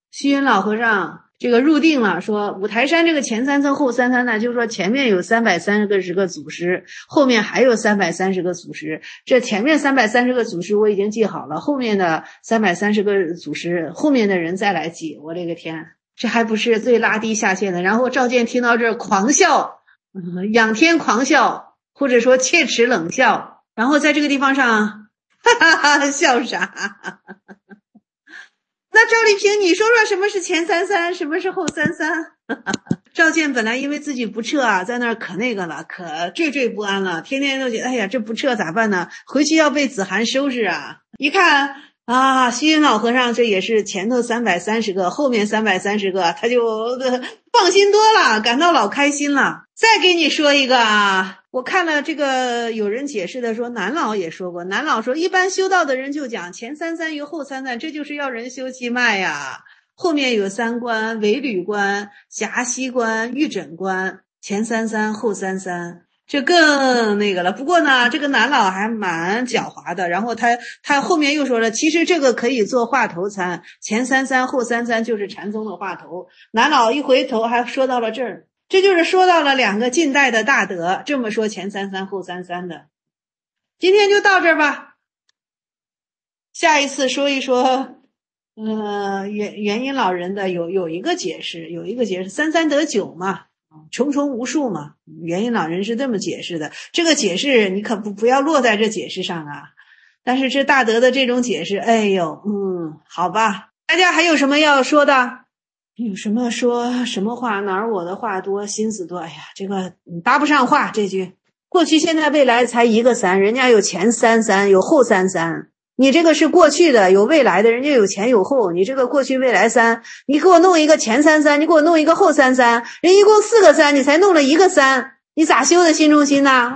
虚云老和尚这个入定了，说五台山这个前三层后三层呢，就是说前面有三百三十个祖师，后面还有三百三十个祖师。这前面三百三十个祖师我已经记好了，后面的三百三十个祖师，后面的人再来记。我这个天，这还不是最拉低下限的。然后赵建听到这儿狂笑，嗯，仰天狂笑，或者说切齿冷笑。然后在这个地方上，哈哈哈，笑啥？那赵丽萍，你说说什么是前三三，什么是后三三？赵建本来因为自己不撤啊，在那儿可那个了，可惴惴不安了，天天都觉得，哎呀，这不撤咋办呢？回去要被子涵收拾啊！一看啊，虚云老和尚这也是前头三百三十个，后面三百三十个，他就、呃、放心多了，感到老开心了。再给你说一个啊。我看了这个有人解释的说，南老也说过，南老说一般修道的人就讲前三三与后三三，这就是要人修气脉呀。后面有三关：尾履关、夹息关、玉枕关，前三三后三三，这更那个了。不过呢，这个南老还蛮狡猾的，然后他他后面又说了，其实这个可以做话头参，前三三后三三就是禅宗的话头。南老一回头还说到了这儿。这就是说到了两个近代的大德，这么说前三三后三三的。今天就到这儿吧，下一次说一说呃元元音老人的有有一个解释，有一个解释三三得九嘛，重重无数嘛，元音老人是这么解释的。这个解释你可不不要落在这解释上啊，但是这大德的这种解释，哎呦，嗯，好吧，大家还有什么要说的？有什么说什么话，哪儿我的话多心思多。哎呀，这个搭不上话，这句过去现在未来才一个三，人家有前三三有后三三，你这个是过去的有未来的，人家有前有后，你这个过去未来三，你给我弄一个前三三，你给我弄一个后三三，人一共四个三，你才弄了一个三，你咋修的心中心呢？